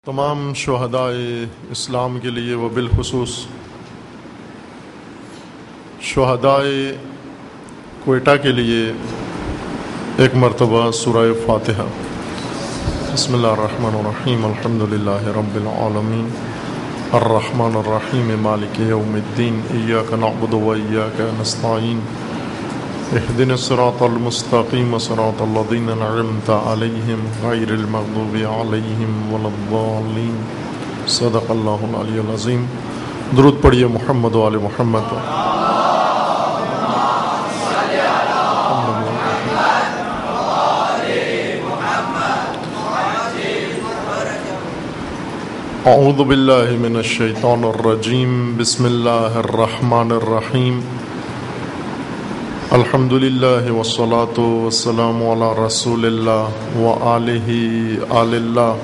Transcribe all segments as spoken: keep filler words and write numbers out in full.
تمام شہدائے اسلام کے لیے و بالخصوص شہدائے کوئٹہ کے لیے ایک مرتبہ سورہ فاتحہ۔ بسم اللہ الرحمن الرحیم، الحمد للہ رب العالمین، الرحمن الرحیم، مالک یوم الدین، ایاک نعبد و ایاک نستعین، اہدنا الصراط المستقیم صراط الذین انعمت علیہم غیر المغضوب علیہم ولا الضالین۔ صدق اللہ العلی العظیم۔ درود پڑھیے محمد و آل محمد۔ اعوذ باللہ من الشیطان الرجیم، بسم اللہ الرحمن الرحیم، الحمد للہ والصلاة والسلام علی رسول اللہ وآلہ آل اللہ،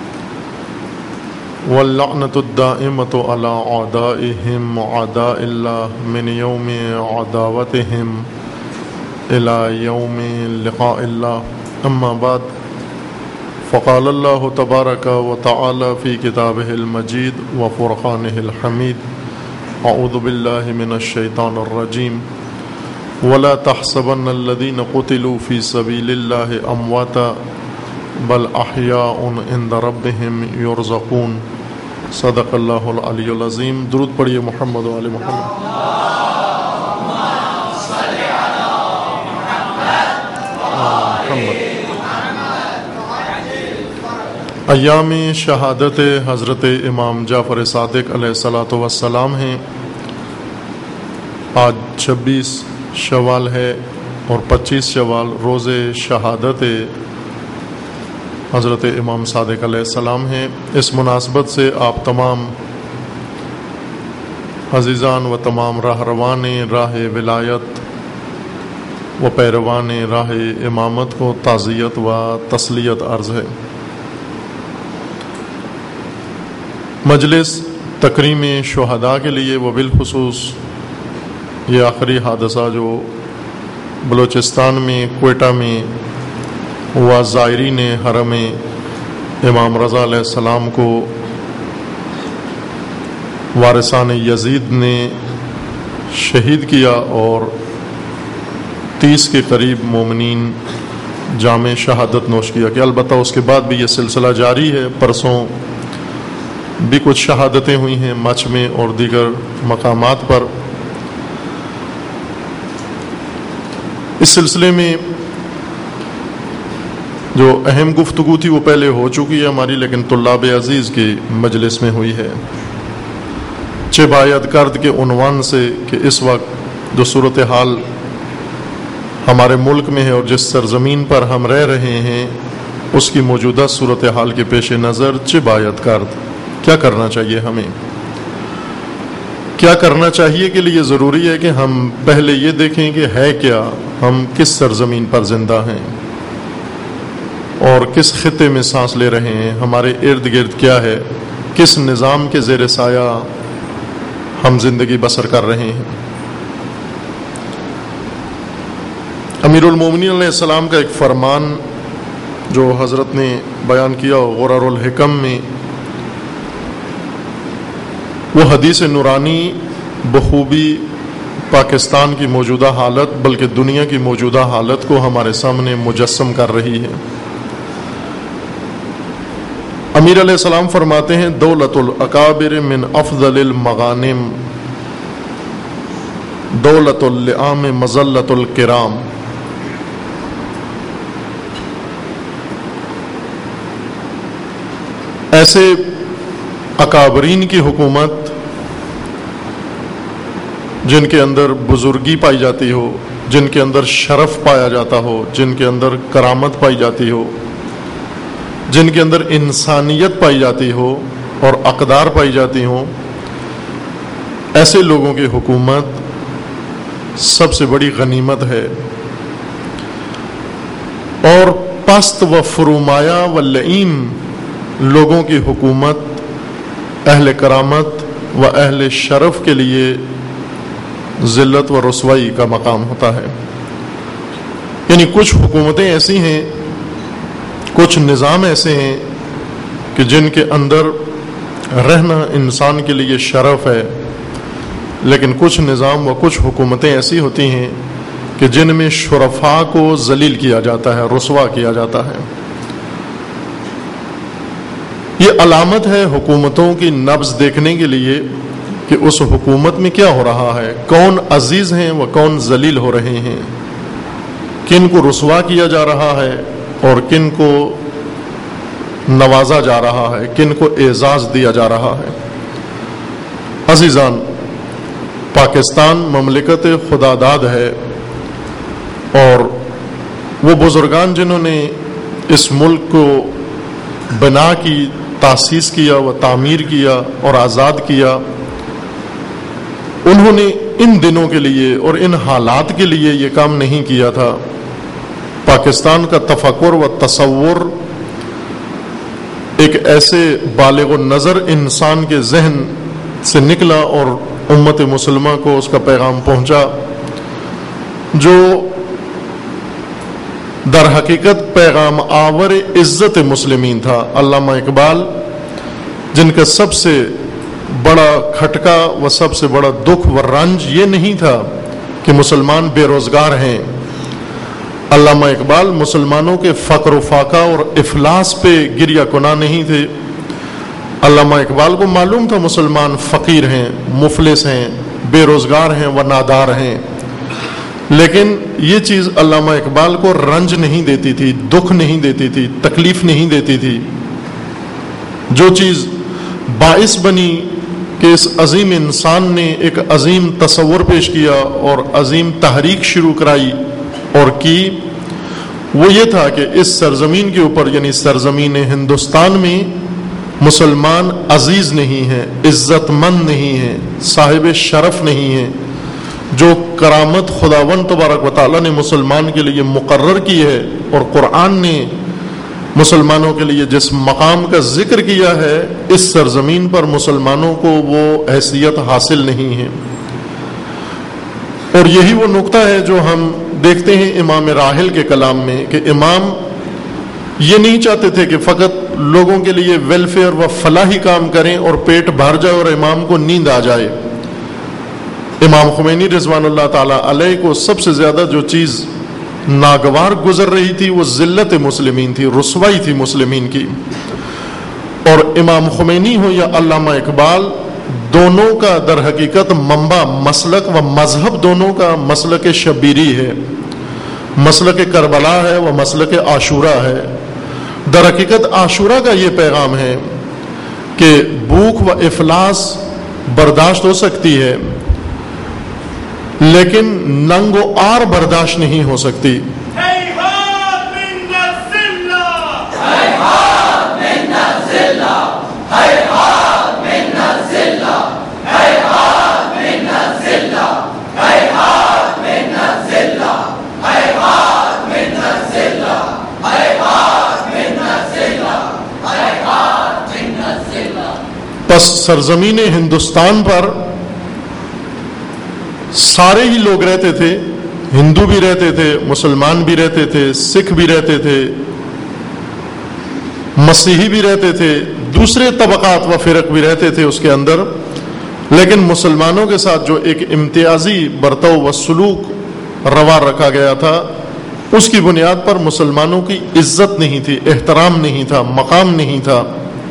واللعنۃ الدائمۃ علی اعدائہم اعداء اللہ من یوم عداوتہم الی یوم لقاء اللہ، اما بعد، فقال اللہ تبارک و تعالی فی کتابہ المجید و فرقانہ الحمید، اعوذ باللہ من الشیطان الرجیم، ولا تحسبن الذين قتلوا في سبيل الله امواتا بل احياء عند ربهم يرزقون۔ صدق اللہ العلی العظیم۔ درود پڑھیے محمد و آل محمد۔ ایام شہادت حضرت امام جعفر صادق علیہ الصلاۃ والسلام ہیں۔ آج چھبیس شوال ہے اور پچیس شوال روز شہادت حضرت امام صادق علیہ السلام ہیں۔ اس مناسبت سے آپ تمام عزیزان و تمام راہ روان راہ ولایت و پیروان راہ امامت کو تعزیت و تسلیت عرض ہے۔ مجلس تکریم شہداء کے لیے و بالخصوص یہ آخری حادثہ جو بلوچستان میں کوئٹہ میں ہوا، زائرین حرم امام رضا علیہ السلام کو وارثان یزید نے شہید کیا اور تیس کے قریب مومنین جام شہادت نوش کیا کہ البتہ اس کے بعد بھی یہ سلسلہ جاری ہے۔ پرسوں بھی کچھ شہادتیں ہوئی ہیں مچھ میں اور دیگر مقامات پر۔ اس سلسلے میں جو اہم گفتگو تھی وہ پہلے ہو چکی ہے ہماری، لیکن طلاب عزیز کی مجلس میں ہوئی ہے۔ چہ باید کرد کے عنوان سے کہ اس وقت جو صورتحال ہمارے ملک میں ہے اور جس سرزمین پر ہم رہ رہے ہیں اس کی موجودہ صورتحال کے پیش نظر چہ باید کرد، کیا کرنا چاہیے ہمیں؟ کیا کرنا چاہیے کے لیے ضروری ہے کہ ہم پہلے یہ دیکھیں کہ ہے کیا، ہم کس سرزمین پر زندہ ہیں اور کس خطے میں سانس لے رہے ہیں، ہمارے ارد گرد کیا ہے، کس نظام کے زیر سایہ ہم زندگی بسر کر رہے ہیں۔ امیر المومنین علیہ السلام کا ایک فرمان جو حضرت نے بیان کیا غرر الحکم میں، وہ حدیث نورانی بخوبی پاکستان کی موجودہ حالت بلکہ دنیا کی موجودہ حالت کو ہمارے سامنے مجسم کر رہی ہے۔ امیر علیہ السلام فرماتے ہیں، دولت الاکابر من افضل المغانم، دولت اللئام مذلت الکرام۔ ایسے اکابرین کی حکومت جن کے اندر بزرگی پائی جاتی ہو، جن کے اندر شرف پایا جاتا ہو، جن کے اندر کرامت پائی جاتی ہو، جن کے اندر انسانیت پائی جاتی ہو اور اقدار پائی جاتی ہوں، ایسے لوگوں کی حکومت سب سے بڑی غنیمت ہے۔ اور پست و فرومایہ و لئیم لوگوں کی حکومت اہل کرامت و اہل شرف کے لیے ذلت و رسوائی کا مقام ہوتا ہے۔ یعنی کچھ حکومتیں ایسی ہیں، کچھ نظام ایسے ہیں کہ جن کے اندر رہنا انسان کے لیے شرف ہے، لیکن کچھ نظام و کچھ حکومتیں ایسی ہوتی ہیں کہ جن میں شرفاء کو ذلیل کیا جاتا ہے، رسوا کیا جاتا ہے۔ یہ علامت ہے حکومتوں کی نبض دیکھنے کے لیے کہ اس حکومت میں کیا ہو رہا ہے، کون عزیز ہیں و کون ذلیل ہو رہے ہیں، کن کو رسوا کیا جا رہا ہے اور کن کو نوازا جا رہا ہے، کن کو اعزاز دیا جا رہا ہے۔ عزیزان، پاکستان مملکت خداداد ہے، اور وہ بزرگان جنہوں نے اس ملک کو بنا کی، تاسیس کیا و تعمیر کیا اور آزاد کیا، انہوں نے ان دنوں کے لیے اور ان حالات کے لیے یہ کام نہیں کیا تھا۔ پاکستان کا تفکر و تصور ایک ایسے بالغ النظر انسان کے ذہن سے نکلا اور امت مسلمہ کو اس کا پیغام پہنچا، جو در حقیقت پیغام آور عزت مسلمین تھا۔ علامہ اقبال، جن کا سب سے بڑا کھٹکا و سب سے بڑا دکھ و رنج یہ نہیں تھا کہ مسلمان بے روزگار ہیں، علامہ اقبال مسلمانوں کے فقر و فاقہ اور افلاس پہ گریہ کناں نہیں تھے۔ علامہ اقبال کو معلوم تھا مسلمان فقیر ہیں، مفلس ہیں، بے روزگار ہیں و نادار ہیں، لیکن یہ چیز علامہ اقبال کو رنج نہیں دیتی تھی، دکھ نہیں دیتی تھی، تکلیف نہیں دیتی تھی۔ جو چیز باعث بنی کہ اس عظیم انسان نے ایک عظیم تصور پیش کیا اور عظیم تحریک شروع کرائی اور کی، وہ یہ تھا کہ اس سرزمین کے اوپر، یعنی سرزمین ہندوستان میں، مسلمان عزیز نہیں ہیں، عزت مند نہیں ہیں، صاحب شرف نہیں ہیں۔ جو کرامت خداوند تبارک و تعالیٰ نے مسلمان کے لیے مقرر کی ہے اور قرآن نے مسلمانوں کے لیے جس مقام کا ذکر کیا ہے، اس سرزمین پر مسلمانوں کو وہ حیثیت حاصل نہیں ہے۔ اور یہی وہ نقطہ ہے جو ہم دیکھتے ہیں امام راحل کے کلام میں، کہ امام یہ نہیں چاہتے تھے کہ فقط لوگوں کے لیے ویلفیئر و فلاحی کام کریں اور پیٹ بھر جائے اور امام کو نیند آ جائے۔ امام خمینی رضوان اللہ تعالی علیہ کو سب سے زیادہ جو چیز ناگوار گزر رہی تھی وہ ذلت مسلمین تھی، رسوائی تھی مسلمین کی۔ اور امام خمینی ہو یا علامہ اقبال، دونوں کا در حقیقت منبع، مسلک و مذہب دونوں کا مسلک شبیری ہے، مسلک کربلا ہے و مسلک عاشورہ ہے۔ در حقیقت عاشورہ کا یہ پیغام ہے کہ بھوک و افلاس برداشت ہو سکتی ہے، لیکن ننگ و آر برداشت نہیں ہو سکتی۔ پس سرزمین ہندوستان پر سارے ہی لوگ رہتے تھے، ہندو بھی رہتے تھے، مسلمان بھی رہتے تھے، سکھ بھی رہتے تھے، مسیحی بھی رہتے تھے، دوسرے طبقات و فرق بھی رہتے تھے اس کے اندر، لیکن مسلمانوں کے ساتھ جو ایک امتیازی برتاؤ و سلوک روا رکھا گیا تھا، اس کی بنیاد پر مسلمانوں کی عزت نہیں تھی، احترام نہیں تھا، مقام نہیں تھا۔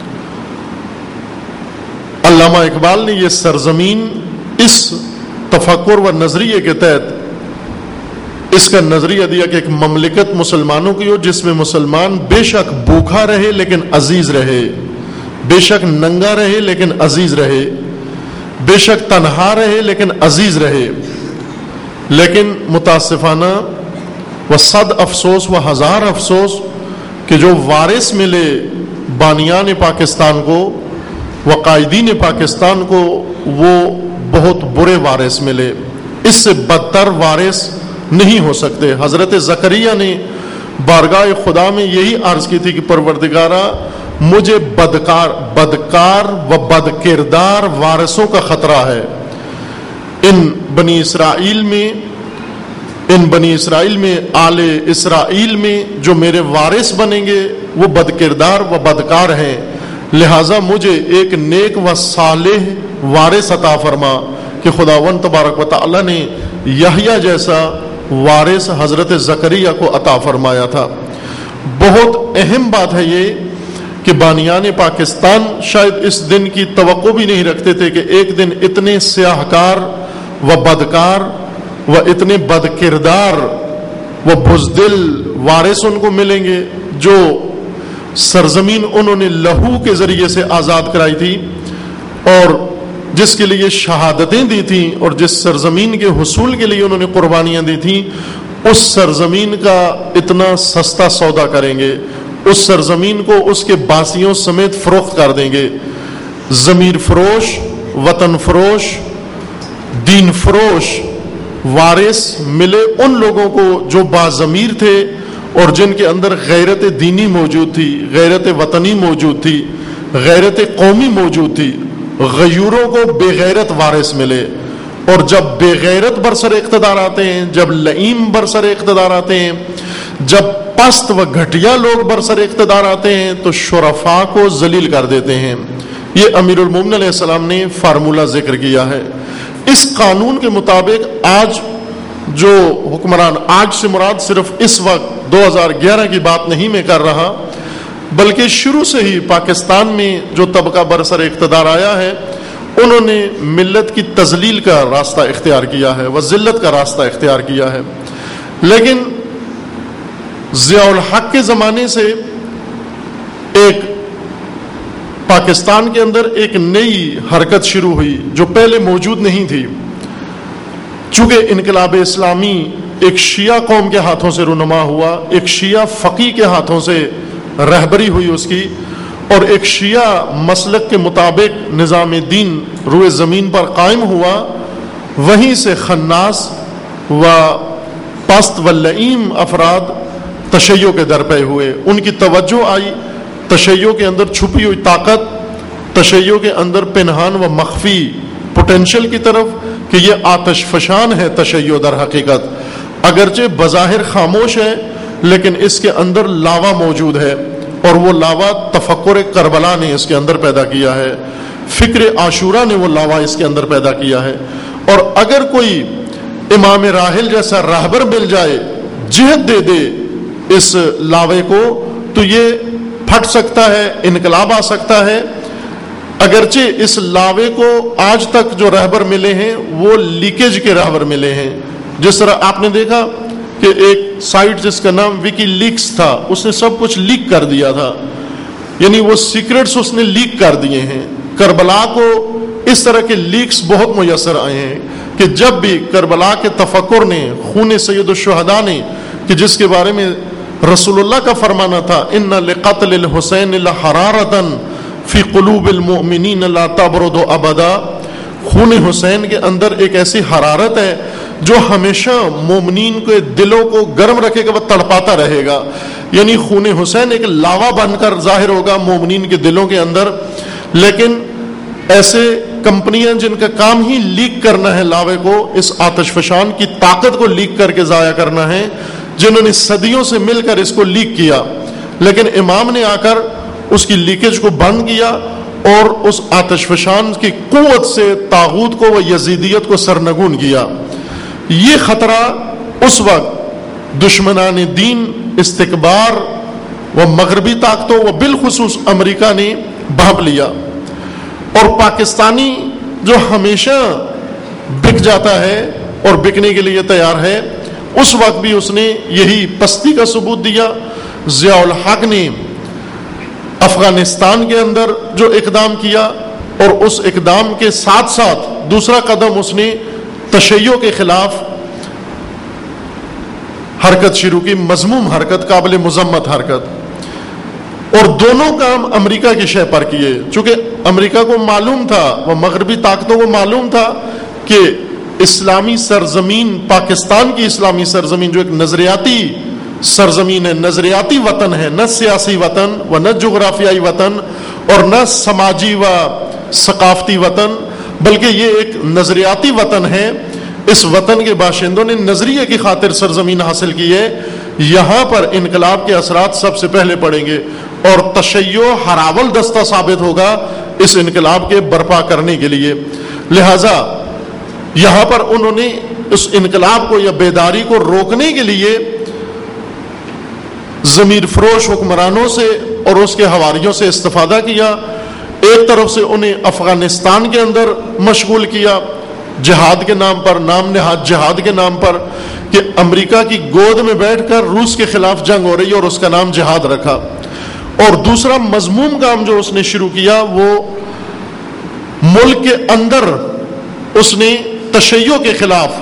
علامہ اقبال نے یہ سرزمین اس تفکر و نظریے کے تحت اس کا نظریہ دیا کہ ایک مملکت مسلمانوں کی ہو جس میں مسلمان بے شک بھوکا رہے لیکن عزیز رہے، بے شک ننگا رہے لیکن عزیز رہے، بے شک تنہا رہے لیکن عزیز رہے۔ لیکن متاسفانہ و صد افسوس و ہزار افسوس کہ جو وارث ملے بانیان پاکستان کو و قائدین پاکستان کو، وہ بہت برے وارث ملے، اس سے بدتر وارث نہیں ہو سکتے۔ حضرت زکریا نے بارگاہ خدا میں یہی عرض کی تھی کہ پروردگارا، مجھے بدکار بدکار و بد کردار وارثوں کا خطرہ ہے۔ ان بنی اسرائیل میں ان بنی اسرائیل میں آل اسرائیل میں جو میرے وارث بنیں گے وہ بد کردار و بدکار ہیں، لہٰذا مجھے ایک نیک و صالح وارث عطا فرما، کہ خداوند تبارک و تعالی نے یحییٰ جیسا وارث حضرت زکریا کو عطا فرمایا تھا۔ بہت اہم بات ہے یہ کہ بانیان پاکستان شاید اس دن کی توقع بھی نہیں رکھتے تھے کہ ایک دن اتنے سیاہ کار و بدکار و اتنے بد کردار و بزدل وارث ان کو ملیں گے، جو سرزمین انہوں نے لہو کے ذریعے سے آزاد کرائی تھی اور جس کے لیے شہادتیں دی تھیں اور جس سرزمین کے حصول کے لیے انہوں نے قربانیاں دی تھیں، اس سرزمین کا اتنا سستا سودا کریں گے، اس سرزمین کو اس کے باسیوں سمیت فروخت کر دیں گے۔ ضمیر فروش، وطن فروش، دین فروش وارث ملے ان لوگوں کو جو باضمیر تھے اور جن کے اندر غیرت دینی موجود تھی، غیرت وطنی موجود تھی، غیرت قومی موجود تھی۔ غیوروں کو بے غیرت وارث ملے، اور جب بے غیرت برسر اقتدار آتے ہیں، جب لئیم برسر اقتدار آتے ہیں، جب پست و گھٹیا لوگ برسر اقتدار آتے ہیں تو شرفاء کو ذلیل کر دیتے ہیں۔ یہ امیر المومنین علیہ السلام نے فارمولہ ذکر کیا ہے۔ اس قانون کے مطابق آج جو حکمران، آج سے مراد صرف اس وقت دو ہزار گیارہ کی بات نہیں میں کر رہا، بلکہ شروع سے ہی پاکستان میں جو طبقہ برسر اقتدار آیا ہے انہوں نے ملت کی تذلیل کا راستہ اختیار کیا ہے و ذلت کا راستہ اختیار کیا ہے۔ لیکن ضیاء الحق کے زمانے سے ایک پاکستان کے اندر ایک نئی حرکت شروع ہوئی جو پہلے موجود نہیں تھی۔ چونکہ انقلاب اسلامی ایک شیعہ قوم کے ہاتھوں سے رونما ہوا، ایک شیعہ فقیہ کے ہاتھوں سے رہبری ہوئی اس کی، اور ایک شیعہ مسلک کے مطابق نظام دین روئے زمین پر قائم ہوا، وہیں سے خناس و پست و لئیم افراد تشیع کے در پہ ہوئے۔ ان کی توجہ آئی تشیع کے اندر چھپی ہوئی طاقت، تشیع کے اندر پنہان و مخفی پوٹینشل کی طرف، کہ یہ آتش فشان ہے تشیع در حقیقت، اگرچہ بظاہر خاموش ہے لیکن اس کے اندر لاوا موجود ہے، اور وہ لاوا تفکر کربلا نے اس کے اندر پیدا کیا ہے، فکر عاشورہ نے وہ لاوا اس کے اندر پیدا کیا ہے۔ اور اگر کوئی امام راحل جیسا راہبر مل جائے، جہت دے دے اس لاوے کو، تو یہ پھٹ سکتا ہے، انقلاب آ سکتا ہے۔ اگرچہ اس لاوے کو آج تک جو رہبر ملے ہیں وہ لیکیج کے رہبر ملے ہیں۔ جس طرح آپ نے دیکھا کہ ایک سائٹ جس کا نام وکی لیکس تھا، اس نے سب کچھ لیک کر دیا تھا، یعنی وہ سیکرٹس اس نے لیک کر دیے ہیں۔ کربلا کو اس طرح کے لیکس بہت میسر آئے ہیں کہ جب بھی کربلا کے تفکر نے، خون سید الشہداء نے، کہ جس کے بارے میں رسول اللہ کا فرمانا تھا ان لقتل الحسین لحرارۃ فی قلوب المؤمنین لا تبرد ابدا، خون حسین کے اندر ایک ایسی حرارت ہے جو ہمیشہ مومنین کے دلوں کو گرم رکھے گا، وہ تڑپاتا رہے گا۔ یعنی خون حسین ایک لاوا بن کر ظاہر ہوگا مومنین کے دلوں کے اندر، لیکن ایسے کمپنیاں جن کا کام ہی لیک کرنا ہے لاوے کو، اس آتش فشان کی طاقت کو لیک کر کے ضائع کرنا ہے، جنہوں نے صدیوں سے مل کر اس کو لیک کیا، لیکن امام نے آ کر اس کی لیکیج کو بند کیا اور اس آتش فشان کی قوت سے طاغوت کو و یزیدیت کو سرنگون کیا۔ یہ خطرہ اس وقت دشمنان دین، استکبار و مغربی طاقتوں و بالخصوص امریکہ نے بھانپ لیا، اور پاکستانی جو ہمیشہ بک جاتا ہے اور بکنے کے لیے تیار ہے، اس وقت بھی اس نے یہی پستی کا ثبوت دیا۔ ضیاء الحق نے افغانستان کے اندر جو اقدام کیا، اور اس اقدام کے ساتھ ساتھ دوسرا قدم اس نے تشیع کے خلاف حرکت شروع کی، مذموم حرکت، قابل مذمت حرکت، اور دونوں کام امریکہ کی شے پر کیے۔ چونکہ امریکہ کو معلوم تھا، وہ مغربی طاقتوں کو معلوم تھا کہ اسلامی سرزمین، پاکستان کی اسلامی سرزمین جو ایک نظریاتی سرزمین ہے، نظریاتی وطن ہے، نہ سیاسی وطن و نہ جغرافیائی وطن اور نہ سماجی و ثقافتی وطن، بلکہ یہ ایک نظریاتی وطن ہے۔ اس وطن کے باشندوں نے نظریے کی خاطر سرزمین حاصل کی ہے، یہاں پر انقلاب کے اثرات سب سے پہلے پڑیں گے، اور تشیع ہراول دستہ ثابت ہوگا اس انقلاب کے برپا کرنے کے لیے. لہذا یہاں پر انہوں نے اس انقلاب کو یا بیداری کو روکنے کے لیے ضمیر فروش حکمرانوں سے اور اس کے حواریوں سے استفادہ کیا. ایک طرف سے انہیں افغانستان کے اندر مشغول کیا جہاد کے نام پر، نام نہاد جہاد کے نام پر، کہ امریکہ کی گود میں بیٹھ کر روس کے خلاف جنگ ہو رہی ہے اور اس کا نام جہاد رکھا. اور دوسرا مذموم کام جو اس نے شروع کیا وہ ملک کے اندر اس نے تشیع کے خلاف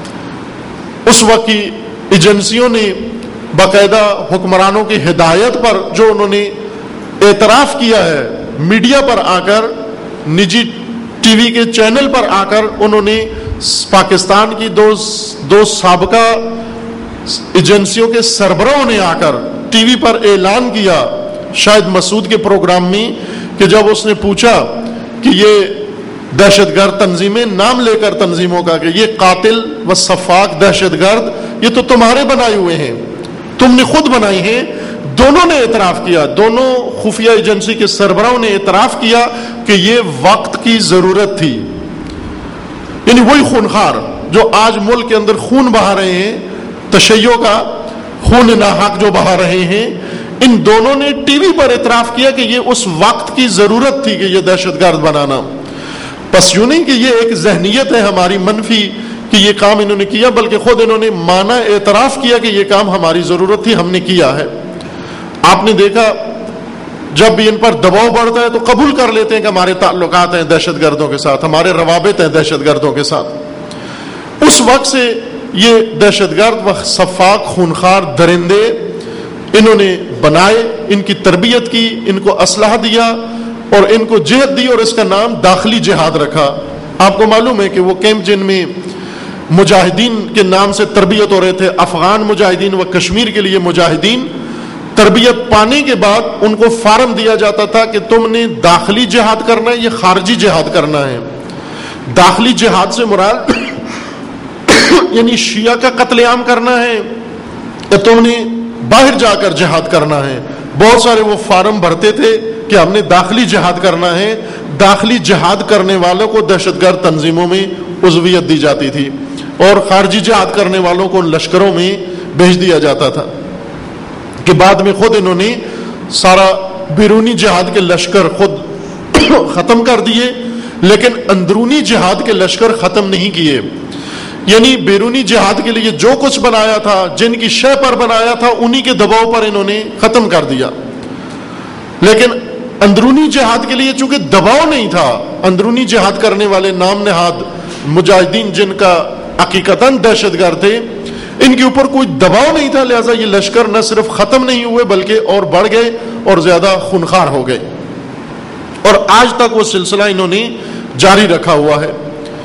اس وقت کی ایجنسیوں نے باقاعدہ حکمرانوں کی ہدایت پر جو انہوں نے اعتراف کیا ہے، میڈیا پر آ کر، نجی ٹی وی کے چینل پر آ کر انہوں نے پاکستان کی دو دو سابقہ ایجنسیوں کے سربراہوں نے آ کر ٹی وی پر اعلان کیا شاہد مسعود کے پروگرام میں کہ جب اس نے پوچھا کہ یہ دہشت گرد تنظیمیں، نام لے کر تنظیموں کا، کہ یہ قاتل و سفاک دہشت گرد یہ تو تمہارے بنائے ہوئے ہیں، تم نے خود بنائی ہیں. دونوں نے اعتراف کیا، دونوں خفیہ ایجنسی کے سربراہوں نے اعتراف کیا کہ یہ وقت کی ضرورت تھی. یعنی وہی خونخوار جو آج ملک کے اندر خون بہا رہے ہیں، تشیع کا خون ناحق جو بہا رہے ہیں، ان دونوں نے ٹی وی پر اعتراف کیا کہ یہ اس وقت کی ضرورت تھی کہ یہ دہشت گرد بنانا. بس یوں نہیں کہ یہ ایک ذہنیت ہے ہماری منفی کہ یہ کام انہوں نے کیا، بلکہ خود انہوں نے مانا، اعتراف کیا کہ یہ کام ہماری ضرورت تھی، ہم نے کیا ہے. آپ نے دیکھا جب بھی ان پر دباؤ بڑھتا ہے تو قبول کر لیتے ہیں کہ ہمارے تعلقات ہیں دہشت گردوں کے ساتھ، ہمارے روابط ہیں دہشت گردوں کے ساتھ. اس وقت سے یہ دہشت گرد و سفاک خونخوار درندے انہوں نے بنائے، ان کی تربیت کی، ان کو اسلحہ دیا اور ان کو جہاد دی اور اس کا نام داخلی جہاد رکھا. آپ کو معلوم ہے کہ وہ کیمپ جن میں مجاہدین کے نام سے تربیت ہو رہے تھے، افغان مجاہدین و کشمیر کے لیے مجاہدین، تربیت پانے کے بعد ان کو فارم دیا جاتا تھا کہ تم نے داخلی جہاد کرنا ہے یا خارجی جہاد کرنا ہے. داخلی جہاد سے مراد یعنی شیعہ کا قتل عام کرنا ہے یا تم نے باہر جا کر جہاد کرنا ہے. بہت سارے وہ فارم بھرتے تھے کہ ہم نے داخلی جہاد کرنا ہے. داخلی جہاد کرنے والوں کو دہشت گرد تنظیموں میں عضویت دی جاتی تھی اور خارجی جہاد کرنے والوں کو لشکروں میں بھیج دیا جاتا تھا. کہ بعد میں خود انہوں نے سارا بیرونی جہاد کے لشکر خود ختم کر دیے، لیکن اندرونی جہاد کے لشکر ختم نہیں کیے. یعنی بیرونی جہاد کے لیے جو کچھ بنایا تھا، جن کی شے پر بنایا تھا، انہی کے دباؤ پر انہوں نے ختم کر دیا. لیکن اندرونی جہاد کے لیے چونکہ دباؤ نہیں تھا، اندرونی جہاد کرنے والے نام نہاد مجاہدین جن کا حقیقتاً دہشت گرد تھے، ان کے اوپر کوئی دباؤ نہیں تھا، لہذا یہ لشکر نہ صرف ختم نہیں ہوئے بلکہ اور بڑھ گئے اور زیادہ خونخوار ہو گئے. اور آج تک وہ سلسلہ انہوں نے جاری رکھا ہوا ہے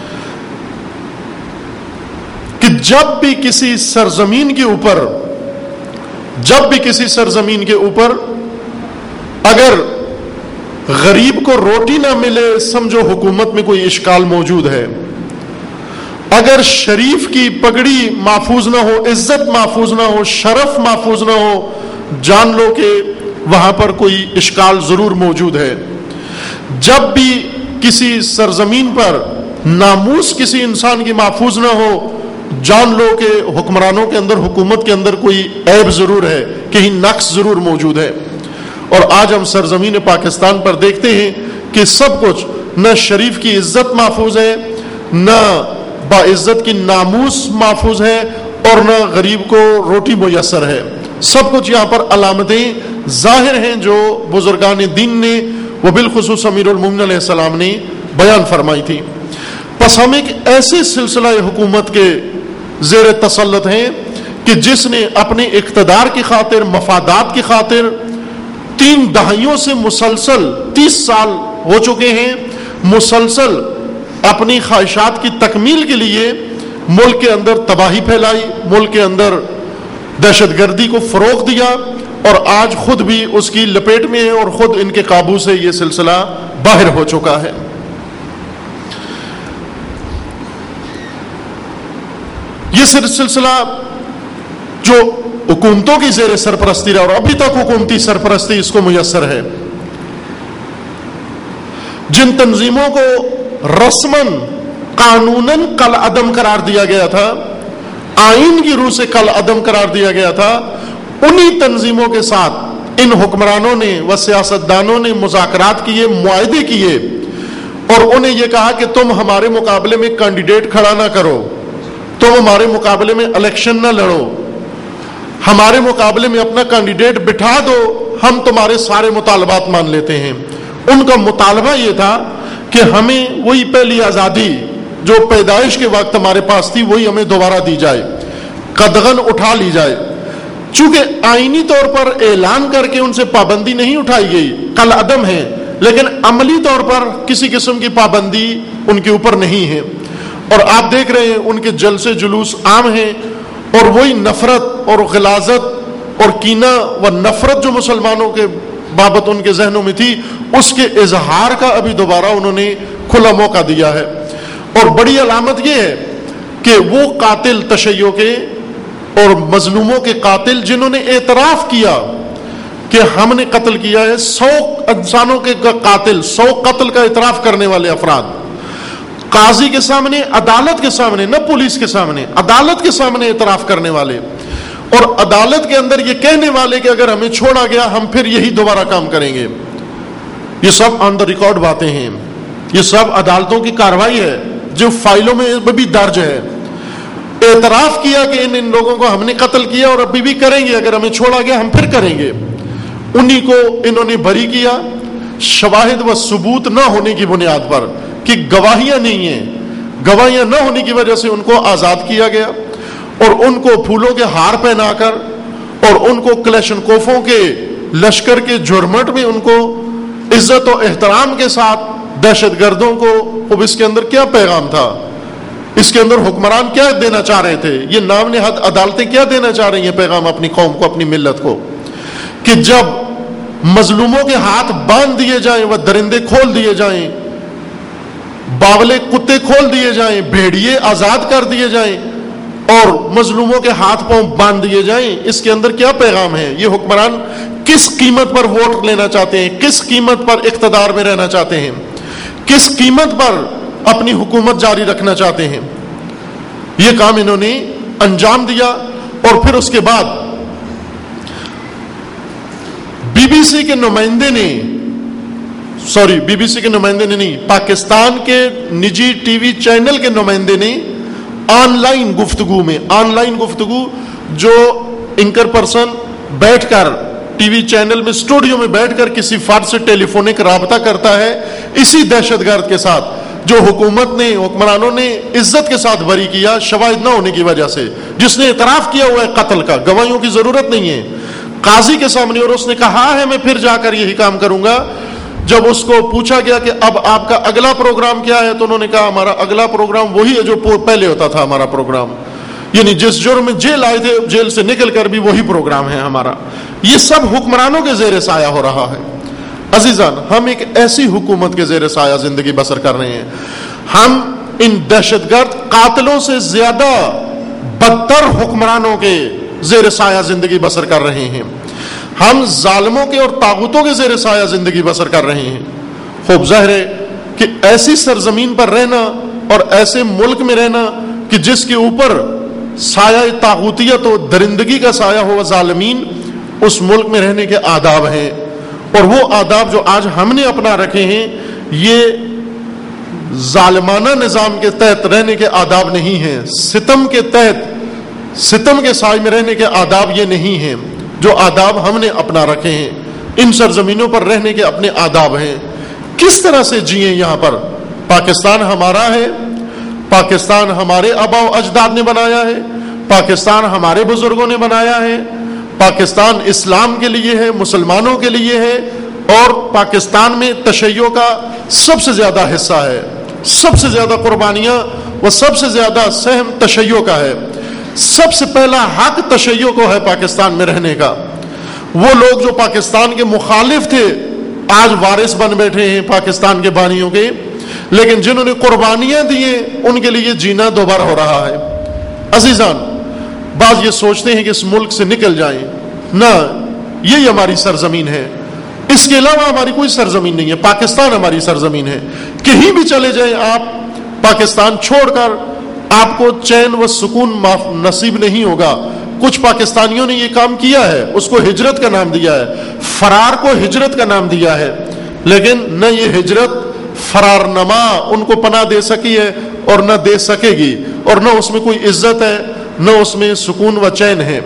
کہ جب بھی کسی سرزمین کے اوپر جب بھی کسی سرزمین کے اوپر اگر غریب کو روٹی نہ ملے، سمجھو حکومت میں کوئی اشکال موجود ہے. اگر شریف کی پگڑی محفوظ نہ ہو، عزت محفوظ نہ ہو، شرف محفوظ نہ ہو، جان لو کہ وہاں پر کوئی اشکال ضرور موجود ہے. جب بھی کسی سرزمین پر ناموس کسی انسان کی محفوظ نہ ہو، جان لو کہ حکمرانوں کے اندر، حکومت کے اندر کوئی عیب ضرور ہے، کہیں نقص ضرور موجود ہے. اور آج ہم سرزمین پاکستان پر دیکھتے ہیں کہ سب کچھ، نہ شریف کی عزت محفوظ ہے، نہ باعزت کی ناموس محفوظ ہے، اور نہ غریب کو روٹی میسر ہے. سب کچھ یہاں پر علامتیں ظاہر ہیں جو بزرگان دین نے وبالخصوص امیر المومنین علیہ السلام نے بیان فرمائی تھی. پس ہم ایک ایسے سلسلہ حکومت کے زیر تسلط ہیں کہ جس نے اپنے اقتدار کی خاطر، مفادات کی خاطر تین دہائیوں سے مسلسل، تیس سال ہو چکے ہیں، مسلسل اپنی خواہشات کی تکمیل کے لیے ملک کے اندر تباہی پھیلائی، ملک کے اندر دہشت گردی کو فروغ دیا، اور آج خود بھی اس کی لپیٹ میں ہے اور خود ان کے قابو سے یہ سلسلہ باہر ہو چکا ہے. یہ سلسلہ جو हुकूमतों की ज़ेर सरपरस्ती रहा और अभी तक हुकूमती सरपरस्ती इसको मुयस्सर है। जिन तंजीमों को रस्मन कानूनन कल अदम करार दिया गया था, आइन की रूह से कल अदम करार दिया गया था, उन्हीं तंजीमों के साथ इन हुक्मरानों ने व सियासतदानों ने मुज़ाकरात किए, मुआहदे किए और उन्हें यह कहा कि तुम हमारे मुकाबले में कैंडिडेट खड़ा ना करो, तुम हमारे मुकाबले में इलेक्शन ना लड़ो, हमारे मुकाबले में अपना कैंडिडेट बिठा दो, हम तुम्हारे सारे मुतालबात मान लेते हैं। उनका मुतालबा यह था कि हमें वही पहली आज़ादी जो पैदाइश के वक्त हमारे पास थी वही हमें दोबारा दी जाए, कदगन उठा ली जाए। चूंकि आईनी तौर पर ऐलान करके उनसे पाबंदी नहीं उठाई गई, कल अदम है, लेकिन अमली तौर पर किसी किस्म की पाबंदी उनके ऊपर नहीं है। और आप देख रहे हैं उनके जलसे जुलूस आम हैं और वही नफरत और गिलाजत और कीना व नफरत जो मुसलमानों के बाबत उनके जहनों में थी उसके इजहार का अभी दोबारा उन्होंने खुला मौका दिया है। और बड़ी अलामत यह है कि वो कातिल तशय्यो के और मजलूमों के कातिल जिन्होंने एतराफ किया कि हमने कत्ल किया है, सौ इंसानों के कातिल, सौ कत्ल का एतराफ करने वाले अफराद काजी के सामने, अदालत के सामने, न पुलिस के सामने, अदालत के सामने एतराफ करने वाले और अदालत के अंदर ये कहने वाले कि अगर हमें छोड़ा गया हम फिर यही दोबारा काम करेंगे। ये सब ऑन द रिकॉर्ड बातें हैं, ये सब अदालतों की कार्रवाई है जो फाइलों में भी दर्ज है। एतराफ किया कि इन इन लोगों को हमने कत्ल किया और अभी भी करेंगे, अगर हमें छोड़ा गया हम फिर करेंगे। उन्हीं को इन्होंने बरी किया शवाहिद व सबूत न होने की बुनियाद पर कि गवाहियां नहीं है, गवाहियां न होने की वजह से उनको आजाद किया गया और उनको फूलों के हार पहनाकर और उनको क्लैशनकोफों के लश्कर के झुरमट में उनको इज्जत और एहतराम के साथ दहशतगर्दों को, अब इसके अंदर क्या पैगाम था, इसके अंदर हुक्मरान क्या देना चाह रहे थे, ये नाम नेहद अदालतें क्या देना चाह रही हैं पैगाम अपनी कौम को, अपनी मिल्लत को, कि जब मजलूमों के हाथ बांध दिए जाएं, वह दरिंदे खोल दिए जाएं, बावले कुत्ते खोल दिए जाएं, भेड़िए आजाद कर दिए जाएं और मजलूमों के हाथ पांव बांध दिए जाएं, इसके अंदर क्या पैगाम है? ये हुक्मरान किस कीमत पर वोट लेना चाहते हैं, किस कीमत पर इख्तदार में रहना चाहते हैं, किस कीमत पर अपनी हुकूमत जारी रखना चाहते हैं? ये काम इन्होंने अंजाम दिया। और फिर उसके बाद बीबीसी के नुमाइंदे ने, सॉरी बीबीसी के नुमाइंदे ने नहीं, पाकिस्तान के निजी टीवी चैनल के नुमाइंदे ने ऑनलाइन गुफ्तगू में, ऑनलाइन गुफ्तगू जो एंकर पर्सन बैठकर टीवी चैनल में स्टूडियो में बैठकर किसी फर्द से टेलीफोनिक राबता करता है, इसी दहशतगर्द के साथ जो हुकूमत ने, हुक्मरानों ने इज्जत के साथ बरी किया शवाहिद न होने की वजह से, जिसने इतराफ किया हुआ है कत्ल का, गवाहियों की जरूरत नहीं है, काजी के सामने, और उसने कहा है मैं फिर जाकर यही काम करूंगा। जब उसको पूछा गया कि अब आपका अगला प्रोग्राम क्या है, तो उन्होंने कहा हमारा अगला प्रोग्राम वही है जो पहले होता था हमारा प्रोग्राम, यानी जिस जुर्म में जेल आए थे जेल से निकल कर भी वही प्रोग्राम है हमारा। ये सब हुक्मरानों के जेर साया हो रहा है। अजीजान, हम एक ऐसी हुकूमत के जेर साया जिंदगी बसर कर रहे हैं, हम इन दहशतगर्द कातिलों से ज्यादा बदतर हुक्मरानों के जेर साया जिंदगी बसर कर रहे हैं, हम जालिमों के और तागुतों के जेर साया जिंदगी बसर कर रहे हैं। खूब जाहिर है कि ऐसी सरजमीन पर रहना और ऐसे मुल्क में रहना कि जिसके ऊपर साया तागुतियत और दरिंदगी का साया हो, जालिमीन, उस मुल्क में रहने के आदाब हैं। और वो आदाब जो आज हमने अपना रखे हैं, ये जालिमाना निजाम के तहत रहने के आदाब नहीं हैं, सितम के तहत, सितम के साय में रहने के आदाब ये नहीं हैं जो आदाब हमने अपना रखे हैं। इन सरजमीनों पर रहने के अपने आदाब हैं। किस तरह से जिए यहाँ पर? पाकिस्तान हमारा है, पाकिस्तान हमारे आबाओ अजदाद ने बनाया है, पाकिस्तान हमारे बुजुर्गों ने बनाया है, पाकिस्तान इस्लाम के लिए है, मुसलमानों के लिए है, और पाकिस्तान में तशय्यो का सबसे ज्यादा हिस्सा है, सबसे ज्यादा कुर्बानियां व सबसे ज्यादा सहम तशय्यो का है। सबसे पहला हक तशय्यो को है पाकिस्तान में रहने का। वो लोग जो पाकिस्तान के मुखालिफ थे आज वारिस बन बैठे हैं पाकिस्तान के बानियों के, लेकिन जिन्होंने कुर्बानियां दी हैं उनके लिए जीना दोबारा हो रहा है। अजीजान, بعض یہ سوچتے ہیں کہ اس ملک سے نکل جائیں، نہ، یہی ہماری سرزمین ہے، اس کے علاوہ ہماری کوئی سرزمین نہیں ہے، پاکستان ہماری سرزمین ہے، کہیں بھی چلے جائیں آپ پاکستان چھوڑ کر آپ کو چین و سکون نصیب نہیں ہوگا۔ کچھ پاکستانیوں نے یہ کام کیا ہے، اس کو ہجرت کا نام دیا ہے، فرار کو ہجرت کا نام دیا ہے، لیکن نہ یہ ہجرت فرار نما ان کو پناہ دے سکی ہے اور نہ دے سکے گی، اور نہ اس میں کوئی عزت ہے، نہ اس میں سکون و چین ہے۔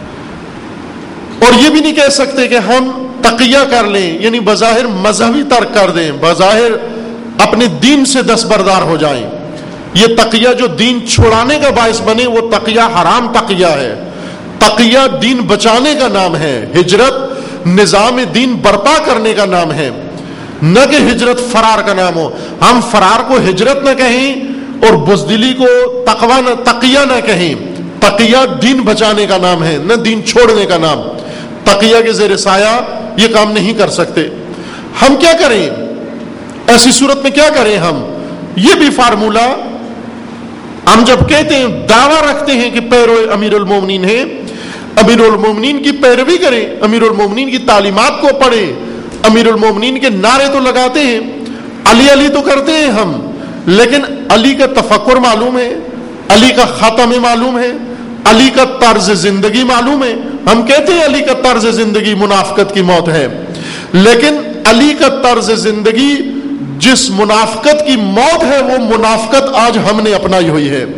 اور یہ بھی نہیں کہہ سکتے کہ ہم تقیہ کر لیں، یعنی بظاہر مذہبی ترک کر دیں، بظاہر اپنے دین سے دستبردار ہو جائیں۔ یہ تقیہ جو دین چھڑانے کا باعث بنے وہ تقیہ حرام تقیہ ہے۔ تقیہ دین بچانے کا نام ہے، ہجرت نظام دین برپا کرنے کا نام ہے، نہ کہ ہجرت فرار کا نام ہو۔ ہم فرار کو ہجرت نہ کہیں اور بزدلی کو تقوی نہ تقیہ نہ کہیں۔ تقیہ دین بچانے کا نام ہے، نہ دین چھوڑنے کا نام۔ تقیہ کے زیر سایہ یہ کام نہیں کر سکتے۔ ہم کیا کریں ایسی صورت میں؟ کیا کریں ہم؟ یہ بھی فارمولہ ہم جب کہتے ہیں، دعویٰ رکھتے ہیں کہ پیرو امیر المومنین ہیں، امیر المومنین کی پیروی کریں، امیر المومنین کی تعلیمات کو پڑھیں، امیر المومنین کے نعرے تو لگاتے ہیں، علی علی تو کرتے ہیں ہم، لیکن علی کا تفکر معلوم ہے، علی کا خاتمہ معلوم ہے، علی کا طرز زندگی معلوم ہے۔ ہم کہتے ہیں علی کا طرز زندگی منافقت کی موت ہے، لیکن علی کا طرز زندگی جس منافقت کی موت ہے وہ منافقت آج ہم نے اپنائی ہوئی ہے۔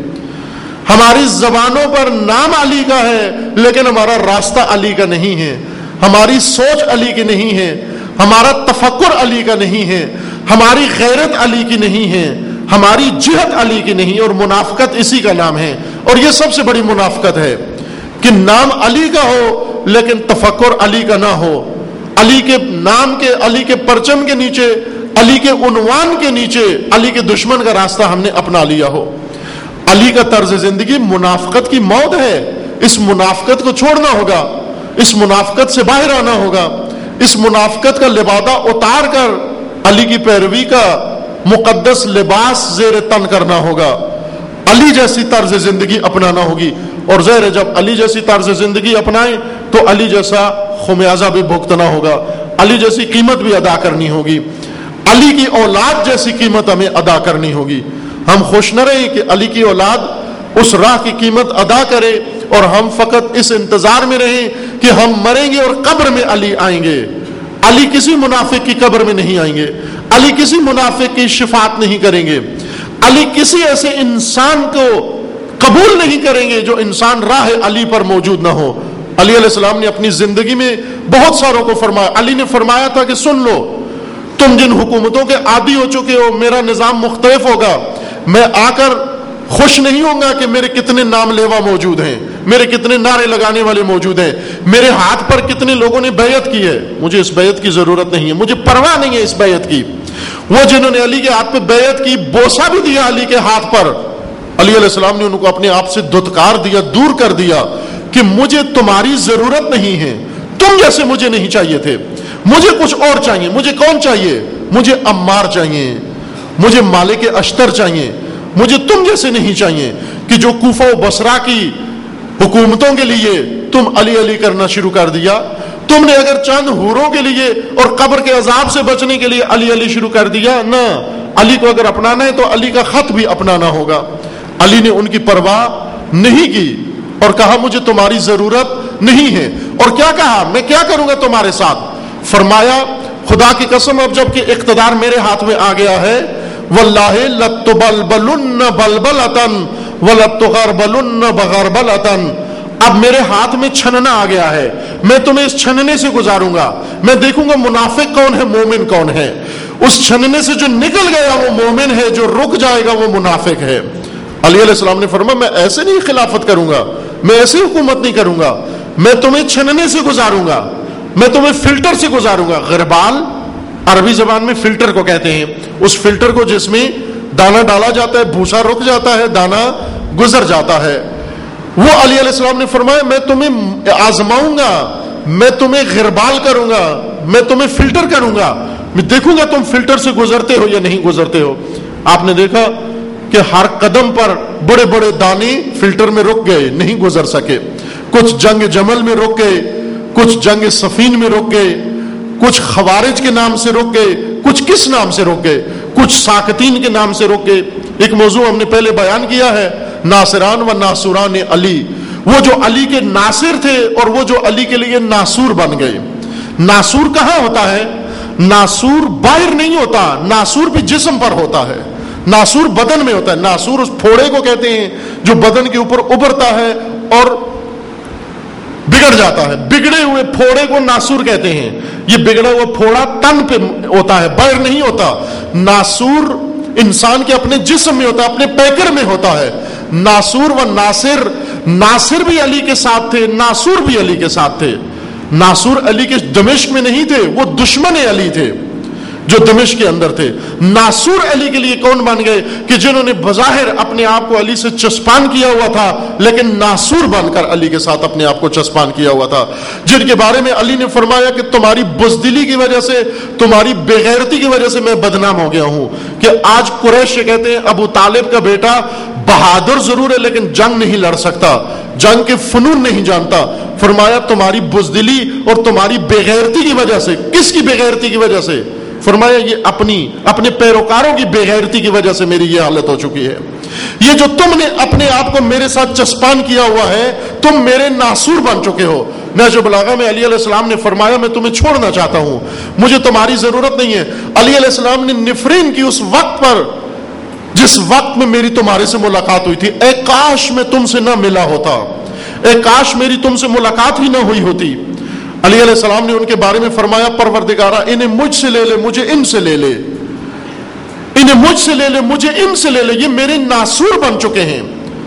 ہماری زبانوں پر نام علی کا ہے لیکن ہمارا راستہ علی کا نہیں ہے، ہماری سوچ علی کی نہیں ہے، ہمارا تفکر علی کا نہیں ہے، ہماری غیرت علی کی نہیں ہے، ہماری جہت علی کی نہیں، اور منافقت اسی کا نام ہے۔ اور یہ سب سے بڑی منافقت ہے کہ نام علی کا ہو لیکن تفکر علی کا نہ ہو، علی کے نام کے، علی کے پرچم کے نیچے، علی کے عنوان کے نیچے علی کے دشمن کا راستہ ہم نے اپنا لیا ہو۔ علی کا طرز زندگی منافقت کی موت ہے، اس منافقت کو چھوڑنا ہوگا، اس منافقت سے باہر آنا ہوگا، اس منافقت کا لبادہ اتار کر علی کی پیروی کا مقدس لباس زیر تن کرنا ہوگا، علی جیسی طرز زندگی اپنانا ہوگی۔ اور ظاہر ہے جب علی جیسی طرز زندگی اپنائیں تو علی جیسا خمیازہ بھی بھگتنا ہوگا، علی جیسی قیمت بھی ادا کرنی ہوگی، علی کی اولاد جیسی قیمت ہمیں ادا کرنی ہوگی۔ ہم خوش نہ رہیں کہ علی کی اولاد اس راہ کی قیمت ادا کرے اور ہم فقط اس انتظار میں رہیں کہ ہم مریں گے اور قبر میں علی آئیں گے۔ علی کسی منافق کی قبر میں نہیں آئیں گے، علی کسی منافق کی شفاعت نہیں کریں گے، علی کسی ایسے انسان کو قبول نہیں کریں گے جو انسان راہ علی پر موجود نہ ہو۔ علی علیہ السلام نے اپنی زندگی میں بہت ساروں کو فرمایا، علی نے فرمایا تھا کہ سن لو، تم جن حکومتوں کے عادی ہو چکے ہو، میرا نظام مختلف ہوگا، میں آ کر خوش نہیں ہوں گا کہ میرے کتنے نام لیوا موجود ہیں، میرے کتنے نعرے لگانے والے موجود ہیں، میرے ہاتھ پر کتنے لوگوں نے بیعت کی ہے، مجھے اس بیعت کی ضرورت نہیں ہے، مجھے پرواہ نہیں ہے اس بیعت کی۔ وہ جنہوں نے علی کے ہاتھ پہ بیعت کی، بوسہ بھی دیا علی کے ہاتھ پر، علی علیہ السلام نے ان کو اپنے آپ سے دھتکار دیا، دور کر دیا کہ مجھے تمہاری ضرورت نہیں ہے، تم جیسے مجھے نہیں چاہیے تھے، مجھے کچھ اور چاہیے۔ مجھے کون چاہیے؟ مجھے عمار چاہیے، مجھے مالک اشتر چاہیے، مجھے تم جیسے نہیں چاہیے کہ جو کوفہ و بصرہ کی حکومتوں کے لیے تم علی علی کرنا شروع کر دیا، تم نے اگر چند حوروں کے لیے اور قبر کے عذاب سے بچنے کے لیے علی علی شروع کر دیا، نہ، علی کو اگر اپنانا ہے تو علی کا خط بھی اپنانا ہوگا۔ علی نے ان کی پرواہ نہیں کی اور کہا مجھے تمہاری ضرورت نہیں ہے۔ اور کیا کہا؟ میں کیا کروں گا تمہارے ساتھ؟ فرمایا خدا کی قسم اب جب کہ اقتدار میرے ہاتھ میں آ گیا ہے، واللہ لتبلبلن بلبلتن ولتغربلن بغربلتن، اب میرے ہاتھ میں چھننا آ گیا ہے، میں تمہیں اس چھننے سے گزاروں گا، میں دیکھوں گا منافق کون ہے، مومن کون ہے، اس چھننے سے جو نکل گیا وہ مومن ہے، جو رک جائے گا وہ منافق ہے۔ علی علیہ السلام نے فرمایا میں ایسے نہیں خلافت کروں گا، میں ایسے حکومت نہیں کروں گا، میں تمہیں چھننے سے گزاروں گا، میں تمہیں فلٹر سے گزاروں گا۔ غربال عربی زبان میں فلٹر کو کہتے ہیں، اس فلٹر کو جس میں دانا ڈالا جاتا ہے، بھوسا رک جاتا ہے، دانا گزر جاتا ہے، وہ علی علیہ السلام نے فرمایا میں تمہیں آزماؤں گا، میں تمہیں غربال کروں گا، میں تمہیں فلٹر کروں گا، میں دیکھوں گا تم فلٹر سے گزرتے ہو یا نہیں گزرتے ہو۔ آپ نے دیکھا کہ ہر قدم پر بڑے بڑے دانے فلٹر میں رک گئے، نہیں گزر سکے. کچھ جنگ جمل میں رک گئے، کچھ جنگ صفین میں رک گئے، کچھ خوارج کے نام سے رک گئے، کچھ کس نام سے رک گئے، کچھ ساکتین کے نام سے رک گئے. ایک موضوع ہم نے پہلے بیان کیا ہے، ناصران و ناصران علی، وہ جو علی کے ناصر تھے اور وہ جو علی کے لیے ناصور بن گئے. ناصور کہاں ہوتا ہے؟ ناصور باہر نہیں ہوتا، ناصور بھی جسم پر ہوتا ہے، ناصور بدن میں ہوتا ہے. ناصور اس پھوڑے کو کہتے ہیں جو بدن کے اوپر ابھرتا ہے اور بگڑ جاتا ہے. بگڑے ہوئے پھوڑے کو ناصور کہتے ہیں. یہ بگڑا ہوا پھوڑا تن پہ ہوتا ہے، باہر نہیں ہوتا. ناصور انسان کے اپنے جسم میں ہوتا ہے، اپنے پیکر میں ہوتا ہے. ناصور و ناصر، ناصر بھی علی کے ساتھ تھے، ناصور بھی علی کے ساتھ تھے. ناصور علی کے دمشق میں نہیں تھے، وہ دشمن علی تھے جو دمشق کے اندر تھے. ناصور علی کے لیے کون بن گئے؟ کہ جنہوں نے بظاہر اپنے آپ کو علی سے چسپان کیا ہوا تھا لیکن ناصور بن کر علی کے ساتھ اپنے آپ کو چسپان کیا ہوا تھا، جن کے بارے میں علی نے فرمایا کہ تمہاری بزدلی کی وجہ سے، تمہاری بے غیرتی کی وجہ سے میں بدنام ہو گیا ہوں. کہ آج قریش کہتے ہیں ابو طالب کا بیٹا بہادر ضرور ہے لیکن جنگ نہیں لڑ سکتا، جنگ کے فنون نہیں جانتا. فرمایا تمہاری بزدلی اور تمہاری بے غیرتی کی وجہ سے. کس کی بے غیرتی کی وجہ سے؟ فرمایا یہ اپنی اپنے پیروکاروں کی بے غیرتی کی وجہ سے میری یہ حالت ہو چکی ہے. یہ جو تم نے اپنے آپ کو میرے ساتھ چسپان کیا ہوا ہے، تم میرے ناصور بن چکے ہو. نہج البلاغہ میں علی علیہ السلام نے فرمایا میں تمہیں چھوڑنا چاہتا ہوں، مجھے تمہاری ضرورت نہیں ہے. علی علیہ السلام نے نفرین کی اس وقت پر جس وقت میں میری تمہارے سے ملاقات ہوئی تھی. اے کاش میں تم سے نہ ملا ہوتا، اے کاش میری تم سے ملاقات ہی نہ ہوئی ہوتی. علی علیہ السلام نے ان کے بارے میں فرمایا پروردگارا انہیں مجھ سے لے لے، مجھے ان سے لے لے، انہیں مجھ سے لے لے، مجھے ان سے لے لے، یہ میرے ناصور بن چکے ہیں.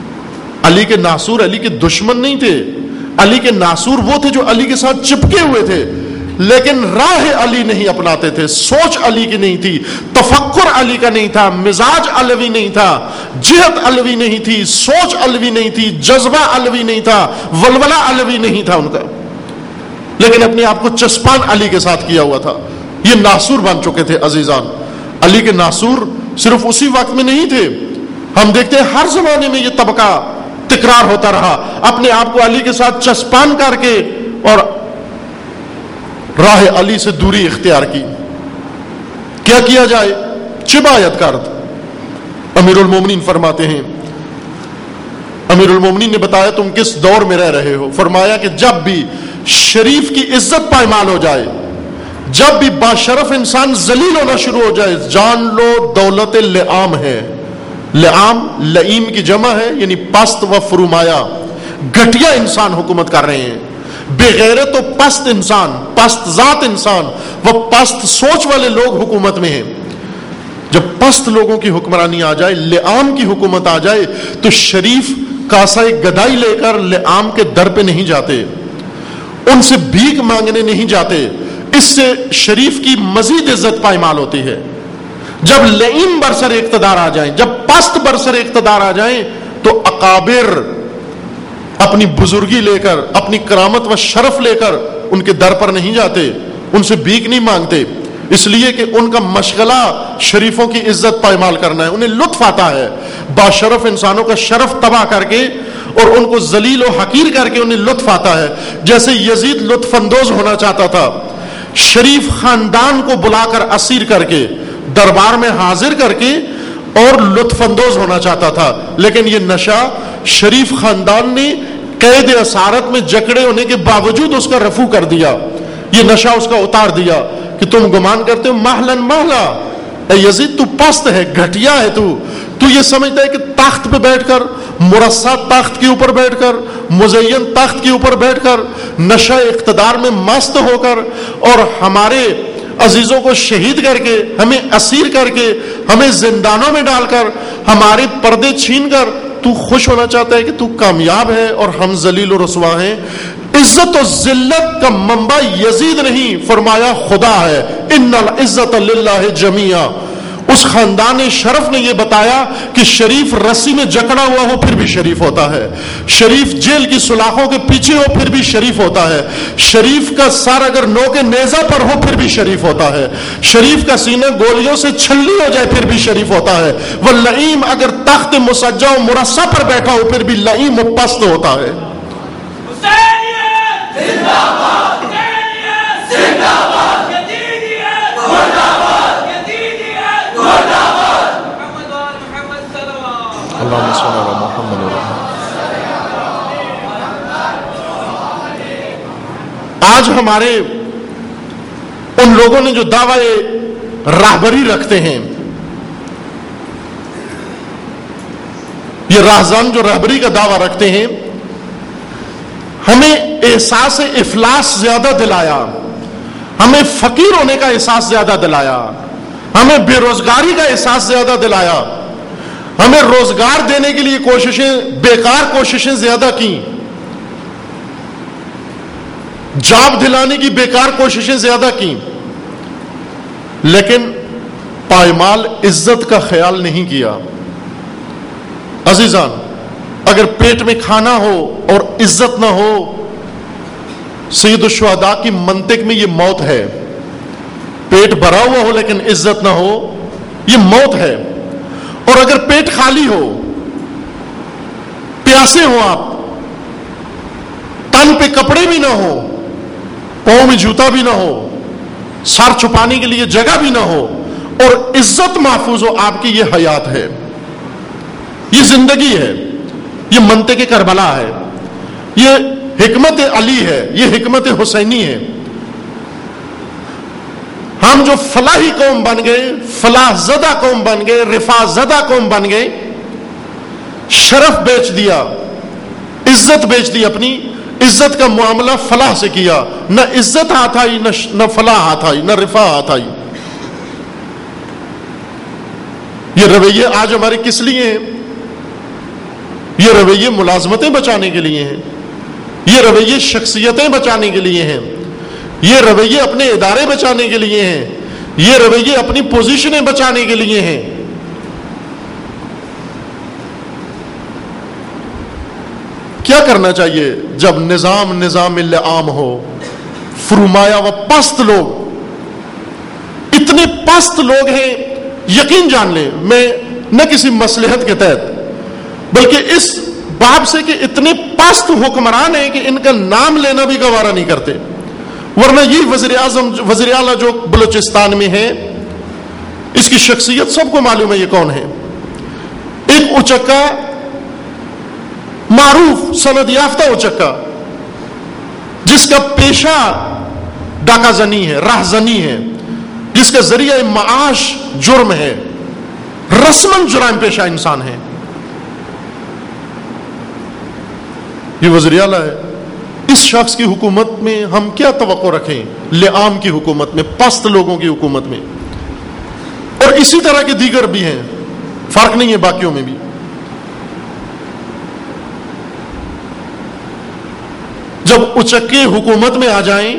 علی کے ناصور علی کے دشمن نہیں تھے، علی کے ناصور وہ تھے جو علی کے ساتھ چپکے ہوئے تھے لیکن راہ علی نہیں اپناتے تھے. سوچ علی کی نہیں تھی، تفکر علی کا نہیں تھا، مزاج علوی نہیں تھا، جہت علوی نہیں تھی، سوچ علوی نہیں تھی، جذبہ علوی نہیں تھا، ولولہ علوی نہیں تھا ان کا، لیکن اپنے آپ کو چسپان علی کے ساتھ کیا ہوا تھا. یہ ناصور بن چکے تھے. عزیزان، علی کے ناصور صرف اسی وقت میں نہیں تھے، ہم دیکھتے ہیں ہر زمانے میں یہ طبقہ تکرار ہوتا رہا. اپنے آپ کو علی کے ساتھ چسپان کر کے اور راہ علی سے دوری اختیار کی. کیا کیا جائے؟ چبایت کرد. امیر المومنین فرماتے ہیں، امیر المومنین نے بتایا تم کس دور میں رہ رہے ہو. فرمایا کہ جب بھی شریف کی عزت پائمال ہو جائے، جب بھی باشرف انسان ذلیل ہونا شروع ہو جائے، جان لو دولت لعام ہے. لعام لعیم کی جمع ہے، یعنی پست و فرومایا، گھٹیا انسان حکومت کر رہے ہیں. بے غیرت و پست انسان، پست ذات انسان، وہ پست سوچ والے لوگ حکومت میں ہیں. جب پست لوگوں کی حکمرانی آ جائے، لعام کی حکومت آ جائے، تو شریف کاسہ گدائی لے کر لعام کے در پہ نہیں جاتے، ان سے بھیک مانگنے نہیں جاتے. اس سے شریف کی مزید عزت پائمال ہوتی ہے. جب لعیم برسر اقتدار آ جائیں، جب پست برسر اقتدار آ جائیں، تو اکابر اپنی بزرگی لے کر، اپنی کرامت و شرف لے کر ان کے در پر نہیں جاتے، ان سے بھیک نہیں مانگتے، اس لیے کہ ان کا مشغلہ شریفوں کی عزت پائمال کرنا ہے. انہیں لطف آتا ہے باشرف انسانوں کا شرف تباہ کر کے اور ان کو ذلیل و حقیر کر کے، انہیں لطف آتا ہے. جیسے یزید لطف اندوز ہونا چاہتا تھا، شریف خاندان کو بلا کر اسیر کر کے، دربار میں حاضر کر کے اور لطف اندوز ہونا چاہتا تھا، لیکن یہ نشہ شریف خاندان نے قید اسارت میں جکڑے ہونے کے باوجود اس کا رفو کر دیا. یہ نشہ اس کا اتار دیا کہ تم گمان کرتے ہو محلن محلا، اے یزید تو پست ہے، گھٹیا ہے، تو تو یہ سمجھتا ہے کہ تخت پہ بیٹھ کر، مرصع تخت کے اوپر بیٹھ کر، مزین تخت کے اوپر بیٹھ کر، نشہ اقتدار میں مست ہو کر اور ہمارے عزیزوں کو شہید کر کے، ہمیں اسیر کر کے، ہمیں زندانوں میں ڈال کر، ہمارے پردے چھین کر تو خوش ہونا چاہتا ہے کہ تو کامیاب ہے اور ہم ذلیل و رسوا ہیں. عزت و ذلت کا منبع یزید نہیں، فرمایا خدا ہے. ان العزت للہ جمیعا. اس خاندان شرف نے یہ بتایا کہ شریف رسی میں جکڑا ہوا ہو پھر بھی شریف ہوتا ہے، شریف جیل کی سلاخوں کے پیچھے ہو پھر بھی شریف ہوتا ہے، شریف کا سر اگر نوک نیزہ پر ہو پھر بھی شریف ہوتا ہے، شریف کا سینہ گولیوں سے چھلنی ہو جائے پھر بھی شریف ہوتا ہے، واللئیم اگر تخت مسجع و مرصع پر بیٹھا ہو پھر بھی لئیم و پست ہوتا ہے۔ اللہم صلی علی محمد و آج ہمارے ان لوگوں نے جو دعوی راہبری رکھتے ہیں، یہ راہزان جو راہبری کا دعویٰ رکھتے ہیں، ہمیں احساس افلاس زیادہ دلایا، ہمیں فقیر ہونے کا احساس زیادہ دلایا، ہمیں بے روزگاری کا احساس زیادہ دلایا، ہمیں روزگار دینے کے لیے کوششیں، بیکار کوششیں زیادہ کی، جاب دلانے کی بیکار کوششیں زیادہ کی، لیکن پائمال عزت کا خیال نہیں کیا۔ عزیزان، اگر پیٹ میں کھانا ہو اور عزت نہ ہو، سید الشہداء کی منطق میں یہ موت ہے۔ پیٹ بھرا ہوا ہو لیکن عزت نہ ہو، یہ موت ہے۔ اور اگر پیٹ خالی ہو، پیاسے ہو آپ، تن پہ کپڑے بھی نہ ہو، پاؤں میں جوتا بھی نہ ہو، سر چھپانے کے لیے جگہ بھی نہ ہو، اور عزت محفوظ ہو، آپ کی یہ حیات ہے، یہ زندگی ہے، یہ منطق کربلا ہے، یہ حکمت علی ہے، یہ حکمت حسینی ہے۔ ہم جو فلاحی قوم بن گئے، فلاح زدہ قوم بن گئے، رفاع زدہ قوم بن گئے، شرف بیچ دیا، عزت بیچ دی، اپنی عزت کا معاملہ فلاح سے کیا، نہ عزت ہاتھ آئی، نہ فلاح ہاتھ آئی، نہ رفاع ہاتھ آئی۔ یہ رویے آج ہمارے کس لیے ہیں؟ یہ رویے ملازمتیں بچانے کے لیے ہیں، یہ رویے شخصیتیں بچانے کے لیے ہیں، یہ رویے اپنے ادارے بچانے کے لیے ہیں، یہ رویے اپنی پوزیشنیں بچانے کے لیے ہیں۔ کیا کرنا چاہیے جب نظام نظام عام ہو؟ فرمایا وہ پست لوگ، اتنے پست لوگ ہیں، یقین جان لیں، میں نہ کسی مصلحت کے تحت بلکہ اس باب سے کہ اتنے پست حکمران ہیں کہ ان کا نام لینا بھی گوارا نہیں کرتے، ورنہ یہ وزیر اعظم وزیر اعلیٰ جو بلوچستان میں ہے، اس کی شخصیت سب کو معلوم ہے، یہ کون ہے؟ ایک اچکا، معروف سند یافتہ اچکا، جس کا پیشہ ڈاکہ زنی ہے، راہ زنی ہے، جس کا ذریعہ معاش جرم ہے، رسماً جرائم پیشہ انسان ہے، یہ وزیر اعلیٰ ہے۔ اس شخص کی حکومت میں ہم کیا توقع رکھیں؟ لعام کی حکومت میں، پست لوگوں کی حکومت میں، اور اسی طرح کے دیگر بھی ہیں، فرق نہیں ہے باقیوں میں بھی۔ جب اچکے حکومت میں آ جائیں،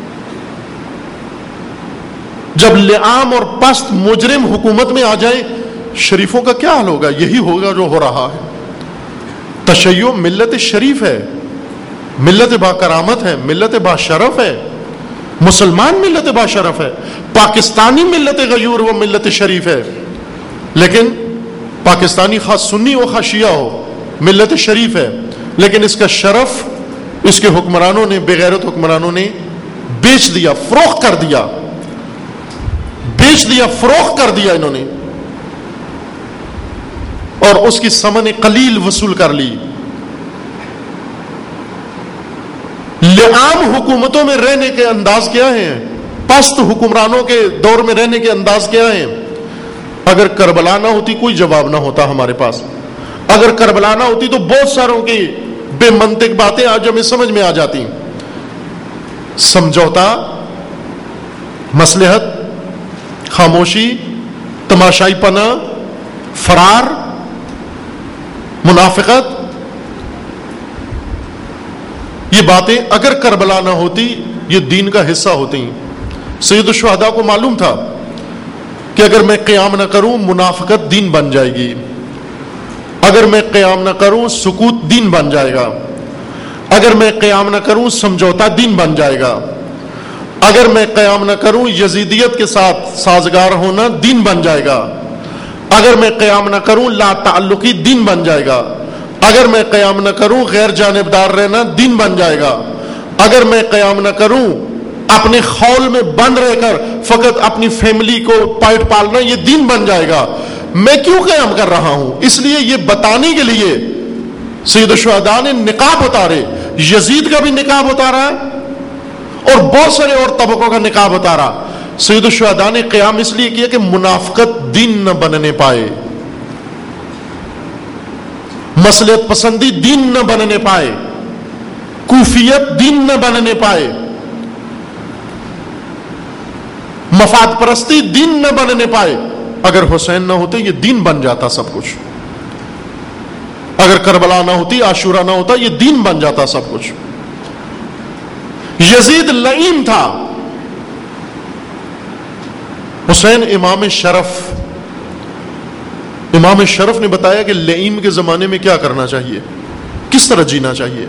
جب لعام اور پست مجرم حکومت میں آ جائیں، شریفوں کا کیا حال ہوگا؟ یہی ہوگا جو ہو رہا ہے۔ تشیع ملت شریف ہے، ملت با کرامت ہے، ملت با شرف ہے، مسلمان ملت با شرف ہے، پاکستانی ملت غیور و ملت شریف ہے، لیکن پاکستانی خاص سنی و خاص شیعہ ہو، ملت شریف ہے، لیکن اس کا شرف اس کے حکمرانوں نے، بغیرت حکمرانوں نے بیچ دیا، فروخت کر دیا، بیچ دیا، فروخت کر دیا انہوں نے، اور اس کی ثمن قلیل وصول کر لی۔ لعام حکومتوں میں رہنے کے انداز کیا ہیں؟ پست حکمرانوں کے دور میں رہنے کے انداز کیا ہیں؟ اگر کربلا نہ ہوتی کوئی جواب نہ ہوتا ہمارے پاس، اگر کربلا نہ ہوتی تو بہت ساروں کی بے منطق باتیں آج ہمیں سمجھ میں آ جاتی۔ سمجھوتا، مصلحت، خاموشی، تماشائی پنا، فرار، منافقت، یہ باتیں اگر کربلا نہ ہوتی یہ دین کا حصہ ہوتی ہیں۔ سید الشہداء کو معلوم تھا کہ اگر میں قیام نہ کروں منافقت دین بن جائے گی، اگر میں قیام نہ کروں سکوت دین بن جائے گا، اگر میں قیام نہ کروں سمجھوتا دین بن جائے گا، اگر میں قیام نہ کروں یزیدیت کے ساتھ سازگار ہونا دین بن جائے گا، اگر میں قیام نہ کروں لا تعلقی دین بن جائے گا، اگر میں قیام نہ کروں غیر جانبدار رہنا دین بن جائے گا، اگر میں قیام نہ کروں اپنے خول میں بند رہ کر فقط اپنی فیملی کو پیٹ پالنا یہ دین بن جائے گا، میں کیوں قیام کر رہا ہوں؟ اس لیے یہ بتانے کے لیے سید الشہداء نے نقاب اتارے، یزید کا بھی نقاب اتارا اور بہت سارے اور طبقوں کا نقاب اتارا۔ سید الشہداء نے قیام اس لیے کیا کہ منافقت دین نہ بننے پائے، مصلحت پسندی دین نہ بننے پائے، کوفیت دین نہ بننے پائے، مفاد پرستی دین نہ بننے پائے۔ اگر حسین نہ ہوتے یہ دین بن جاتا سب کچھ، اگر کربلا نہ ہوتی، عاشورہ نہ ہوتا، یہ دین بن جاتا سب کچھ۔ یزید لعین تھا، حسین امام شرف، امام شرف نے بتایا کہ لعین کے زمانے میں کیا کرنا چاہیے، کس طرح جینا چاہیے۔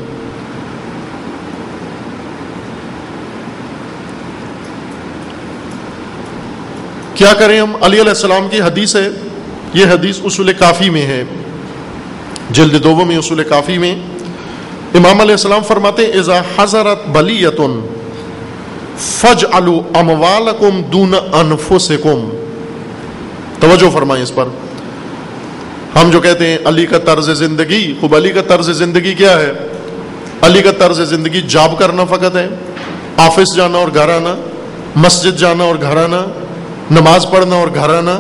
کیا کریں ہم؟ علی علیہ السلام کی حدیث ہے، یہ حدیث اصول کافی میں ہے، جلد دوم میں اصول کافی میں امام علیہ السلام فرماتے ہیں اذا حضرت بلیۃ فاجعلوا اموالکم دون انفسکم۔ توجہ فرمائیں اس پر۔ ہم جو کہتے ہیں علی کا طرز زندگی، خوب علی کا طرز زندگی کیا ہے؟ علی کا طرز زندگی جاب کرنا فقط ہے، آفس جانا اور گھر آنا، مسجد جانا اور گھر آنا، نماز پڑھنا اور گھر آنا،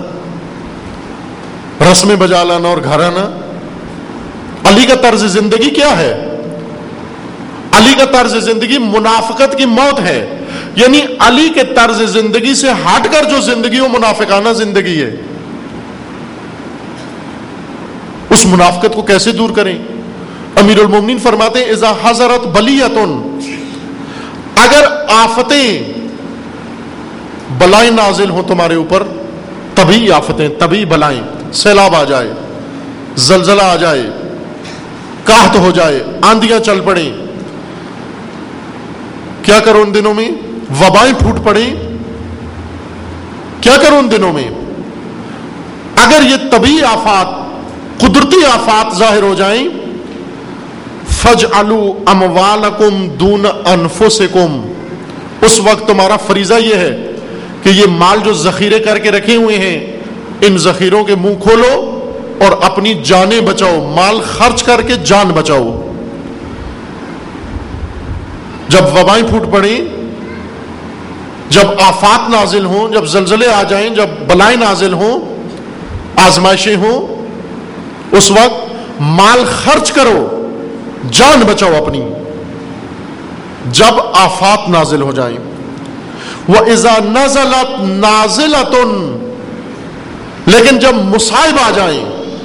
رسمیں بجا لانا اور گھر آنا۔ علی کا طرز زندگی کیا ہے؟ علی کا طرز زندگی منافقت کی موت ہے، یعنی علی کے طرز زندگی سے ہٹ کر جو زندگی وہ منافقانہ زندگی ہے۔ اس منافقت کو کیسے دور کریں؟ امیر المومنین فرماتے ہیں اذا حضرت بلیۃ، اگر آفتیں بلائیں نازل ہوں تمہارے اوپر، طبی آفتیں، طبی بلائیں، سیلاب آ جائے، زلزلہ آ جائے، قحط ہو جائے، آندیاں چل پڑیں، کیا کرو ان دنوں میں؟ وبائیں پھوٹ پڑیں، کیا کرو ان دنوں میں؟ اگر یہ طبی آفات، قدرتی آفات ظاہر ہو جائیں، فَاجْعَلُوا أَمْوَالَكُمْ دُونَ أَنفُسِكُمْ، اس وقت تمہارا فریضہ یہ ہے کہ یہ مال جو ذخیرے کر کے رکھے ہوئے ہیں ان ذخیروں کے منہ کھولو اور اپنی جانیں بچاؤ، مال خرچ کر کے جان بچاؤ۔ جب وبائیں پھوٹ پڑیں، جب آفات نازل ہوں، جب زلزلے آ جائیں، جب بلائیں نازل ہوں، آزمائشیں ہوں، اس وقت مال خرچ کرو، جان بچاؤ اپنی، جب آفات نازل ہو جائیں۔ وَإِذَا نَزَلَتْ نَازِلَةٌ، لیکن جب مصائب آ جائیں،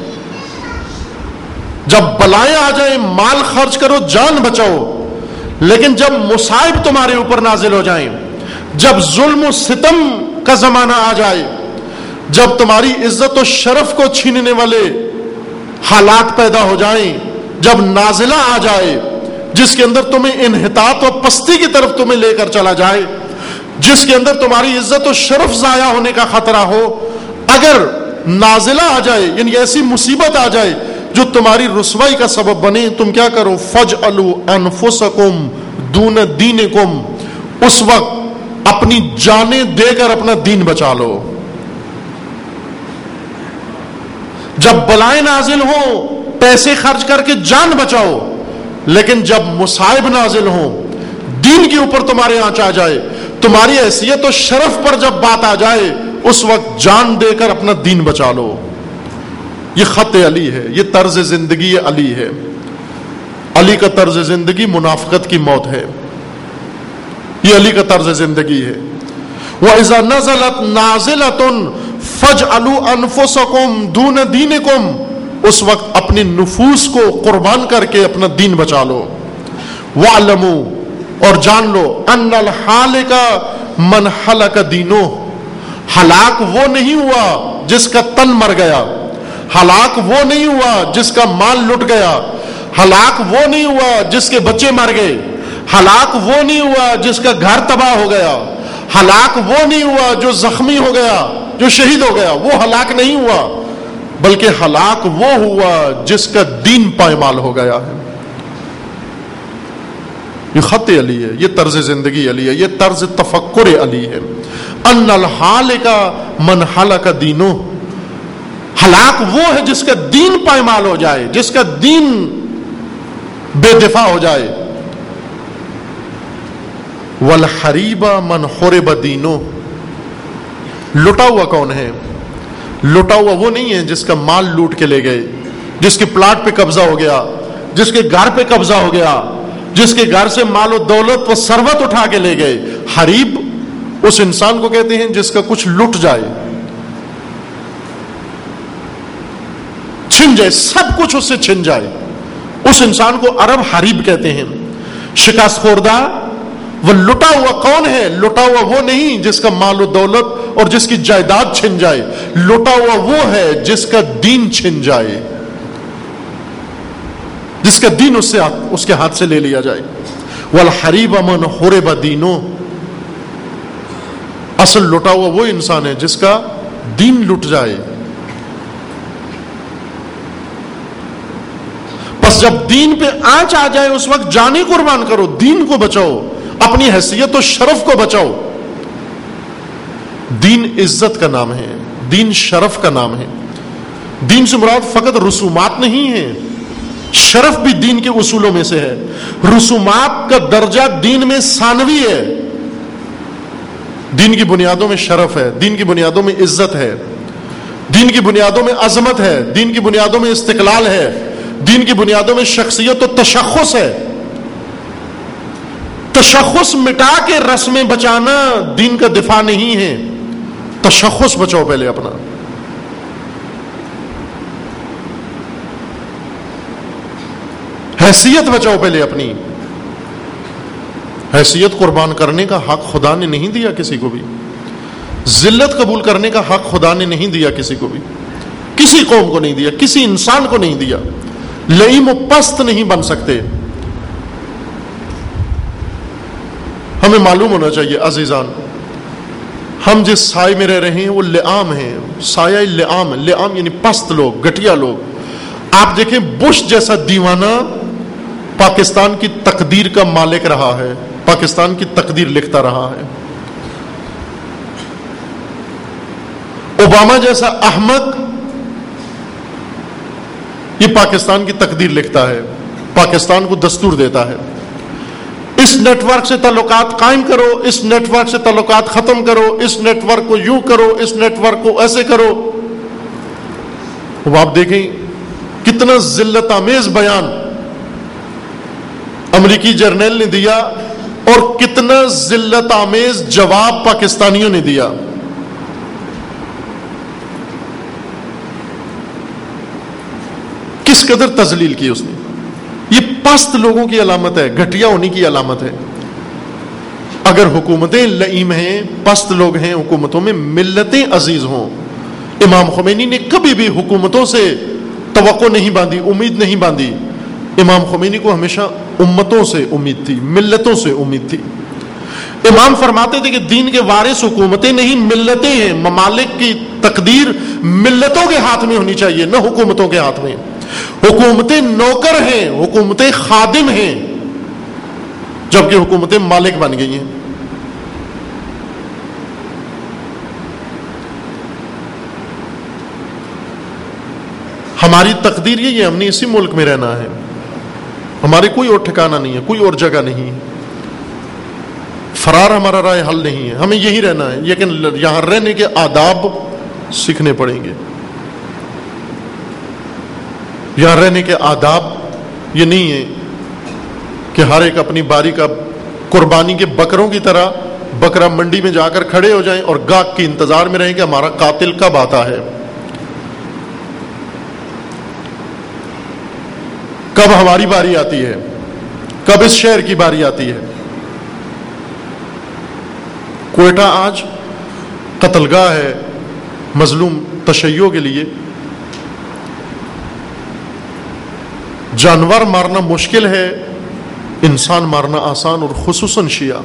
جب بلائیں آ جائیں، مال خرچ کرو، جان بچاؤ، لیکن جب مصائب تمہارے اوپر نازل ہو جائیں، جب ظلم و ستم کا زمانہ آ جائے، جب تمہاری عزت و شرف کو چھیننے والے حالات پیدا ہو جائیں، جب نازلہ آ جائے جس کے اندر تمہیں انحطاط و پستی کی طرف تمہیں لے کر چلا جائے، جس کے اندر تمہاری عزت و شرف ضائع ہونے کا خطرہ ہو، اگر نازلہ آ جائے یعنی ایسی مصیبت آ جائے جو تمہاری رسوائی کا سبب بنے، تم کیا کرو؟ فَاجْعَلُوا أَنفُسَكُمْ دُونَ دِينِكُمْ، اس وقت اپنی جانیں دے کر اپنا دین بچا لو۔ جب بلائیں نازل ہوں پیسے خرچ کر کے جان بچاؤ، لیکن جب مصائب نازل ہوں، دین کے اوپر تمہارے آنچ آ جائے، تمہاری حیثیت و شرف پر جب بات آ جائے، اس وقت جان دے کر اپنا دین بچا لو۔ یہ خط علی ہے، یہ طرز زندگی علی ہے۔ علی کا طرز زندگی منافقت کی موت ہے، یہ علی کا طرز زندگی ہے۔ وَإِذَا نَزَلَتْ نَازِلَةٌ فَاجْعَلُوا أَنفُسَكُمْ دُونَ دِينِكُمْ، اس وقت اپنے نفوس کو قربان کر کے اپنا دین بچا لو۔ وَاعْلَمُوا، اور جان لو، أَنَّ الْحَالِكَ مَنْ حَلَكَ دِينُهُ، ہلاک وہ نہیں ہوا جس کا تن مر گیا، ہلاک وہ نہیں ہوا جس کا مال لٹ گیا، ہلاک وہ نہیں ہوا جس کے بچے مر گئے، ہلاک وہ نہیں ہوا جس کا گھر تباہ ہو گیا، ہلاک وہ نہیں ہوا جو زخمی ہو گیا، جو شہید ہو گیا، وہ ہلاک نہیں ہوا، بلکہ ہلاک وہ ہوا جس کا دین پائمال ہو گیا ہے۔ یہ خط علی ہے، یہ طرز زندگی علی ہے، یہ طرز تفکر علی ہے۔ ان الحالک من ہلک دینہ، ہلاک وہ ہے جس کا دین پائمال ہو جائے، جس کا دین بے دفاع ہو جائے۔ والحریب من حرب دینہ، لٹا ہوا کون ہے؟ لٹا ہوا وہ نہیں ہے جس کا مال لوٹ کے لے گئے، جس کے پلاٹ پہ قبضہ ہو گیا، جس کے گھر پہ قبضہ ہو گیا، جس کے گھر سے مال و دولت و ثروت اٹھا کے لے گئے۔ حریب اس انسان کو کہتے ہیں جس کا کچھ لٹ جائے، چھن جائے، سب کچھ اس سے چھن جائے، اس انسان کو عرب حریب کہتے ہیں۔ شکست خوردہ وہ لٹا ہوا کون ہے؟ لٹا ہوا وہ نہیں جس کا مال و دولت اور جس کی جائیداد چھن جائے، لٹا ہوا وہ ہے جس کا دین چھن جائے، جس کا دین اس سے اس کے ہاتھ سے لے لیا جائے۔ والحریب من حرب دینہ، اصل لٹا ہوا وہ انسان ہے جس کا دین لٹ جائے۔ بس جب دین پہ آنچ آ جائے اس وقت جانیں قربان کرو، دین کو بچاؤ، اپنی حیثیت و شرف کو بچاؤ۔ دین عزت کا نام ہے، دین شرف کا نام ہے۔ دین سے مراد فقط رسومات نہیں ہے، شرف بھی دین کے اصولوں میں سے ہے۔ رسومات کا درجہ دین میں ثانوی ہے، دین کی بنیادوں میں شرف ہے، دین کی بنیادوں میں عزت ہے، دین کی بنیادوں میں عظمت ہے، دین کی بنیادوں میں استقلال ہے، دین کی بنیادوں میں شخصیت و تشخص ہے۔ تشخص مٹا کے رسمیں بچانا دین کا دفاع نہیں ہے، تشخص بچاؤ پہلے اپنا۔ حیثیت بچاؤ پہلے اپنی۔ حیثیت قربان کرنے کا حق خدا نے نہیں دیا کسی کو بھی، ذلت قبول کرنے کا حق خدا نے نہیں دیا کسی کو بھی، کسی قوم کو نہیں دیا، کسی انسان کو نہیں دیا۔ لئیم و پست نہیں بن سکتے۔ ہمیں معلوم ہونا چاہیے عزیزان، ہم جس سائے میں رہ رہے ہیں وہ لعام ہیں، سایہ لعام، لعام یعنی پست لوگ، گھٹیا لوگ۔ آپ دیکھیں بش جیسا دیوانہ پاکستان کی تقدیر کا مالک رہا ہے، پاکستان کی تقدیر لکھتا رہا ہے۔ اوباما جیسا احمق یہ پاکستان کی تقدیر لکھتا ہے، پاکستان کو دستور دیتا ہے۔ اس نیٹ ورک سے تعلقات قائم کرو، اس نیٹ ورک سے تعلقات ختم کرو، اس نیٹ ورک کو یوں کرو، اس نیٹ ورک کو ایسے کرو۔ اب آپ دیکھیں کتنا ذلت آمیز بیان امریکی جرنیل نے دیا اور کتنا ذلت آمیز جواب پاکستانیوں نے دیا۔ کس قدر تذلیل کی اس نے۔ یہ پست لوگوں کی علامت ہے، گھٹیا ہونے کی علامت ہے۔ اگر حکومتیں لئیم ہیں، پست لوگ ہیں حکومتوں میں، ملتیں عزیز ہوں۔ امام خمینی نے کبھی بھی حکومتوں سے توقع نہیں باندھی، امید نہیں باندھی۔ امام خمینی کو ہمیشہ امتوں سے امید تھی، ملتوں سے امید تھی۔ امام فرماتے تھے کہ دین کے وارث حکومتیں نہیں ملتیں ہیں، ممالک کی تقدیر ملتوں کے ہاتھ میں ہونی چاہیے، نہ حکومتوں کے ہاتھ میں۔ حکومتیں نوکر ہیں، حکومتیں خادم ہیں، جبکہ حکومتیں مالک بن گئی ہیں۔ ہماری تقدیر یہ ہے، ہم نے اسی ملک میں رہنا ہے، ہمارے کوئی اور ٹھکانہ نہیں ہے، کوئی اور جگہ نہیں ہے، فرار ہمارا رائے حل نہیں ہے، ہمیں یہی رہنا ہے۔ لیکن یہاں رہنے کے آداب سیکھنے پڑیں گے۔ یہاں رہنے کے آداب یہ نہیں ہے کہ ہر ایک اپنی باری کا قربانی کے بکروں کی طرح بکرا منڈی میں جا کر کھڑے ہو جائیں اور گاہک کے انتظار میں رہیں کہ ہمارا قاتل کب آتا ہے، کب ہماری باری آتی ہے، کب اس شہر کی باری آتی ہے۔ کوئٹہ آج قتل گاہ ہے مظلوم تشیع کے لیے. جانور مارنا مشکل ہے، انسان مارنا آسان، اور خصوصاً شیعہ.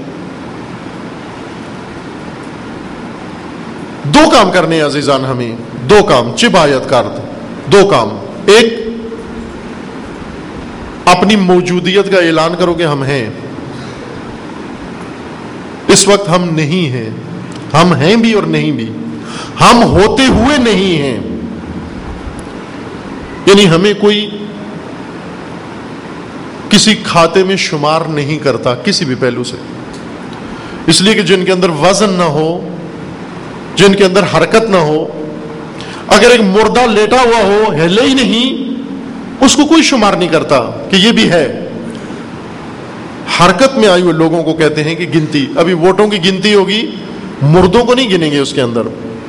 دو کام کرنے ہیں عزیزان ہمیں، دو کام چب آیت کارد، دو کام. ایک، اپنی موجودیت کا اعلان کرو کہ ہم ہیں. اس وقت ہم نہیں ہیں، ہم ہیں بھی اور نہیں بھی، ہم ہوتے ہوئے نہیں ہیں. یعنی ہمیں کوئی کسی کھاتے میں شمار نہیں کرتا کسی بھی پہلو سے، اس لیے کہ جن کے اندر وزن نہ ہو، جن کے اندر حرکت نہ ہو، اگر ایک مردہ لیٹا ہوا ہو ہلے ہی نہیں، اس کو کوئی شمار نہیں کرتا کہ یہ بھی ہے. حرکت میں آئے ہوئے لوگوں کو کہتے ہیں کہ گنتی. ابھی ووٹوں کی گنتی ہوگی، مردوں کو نہیں گنیں گے. اس کے اندر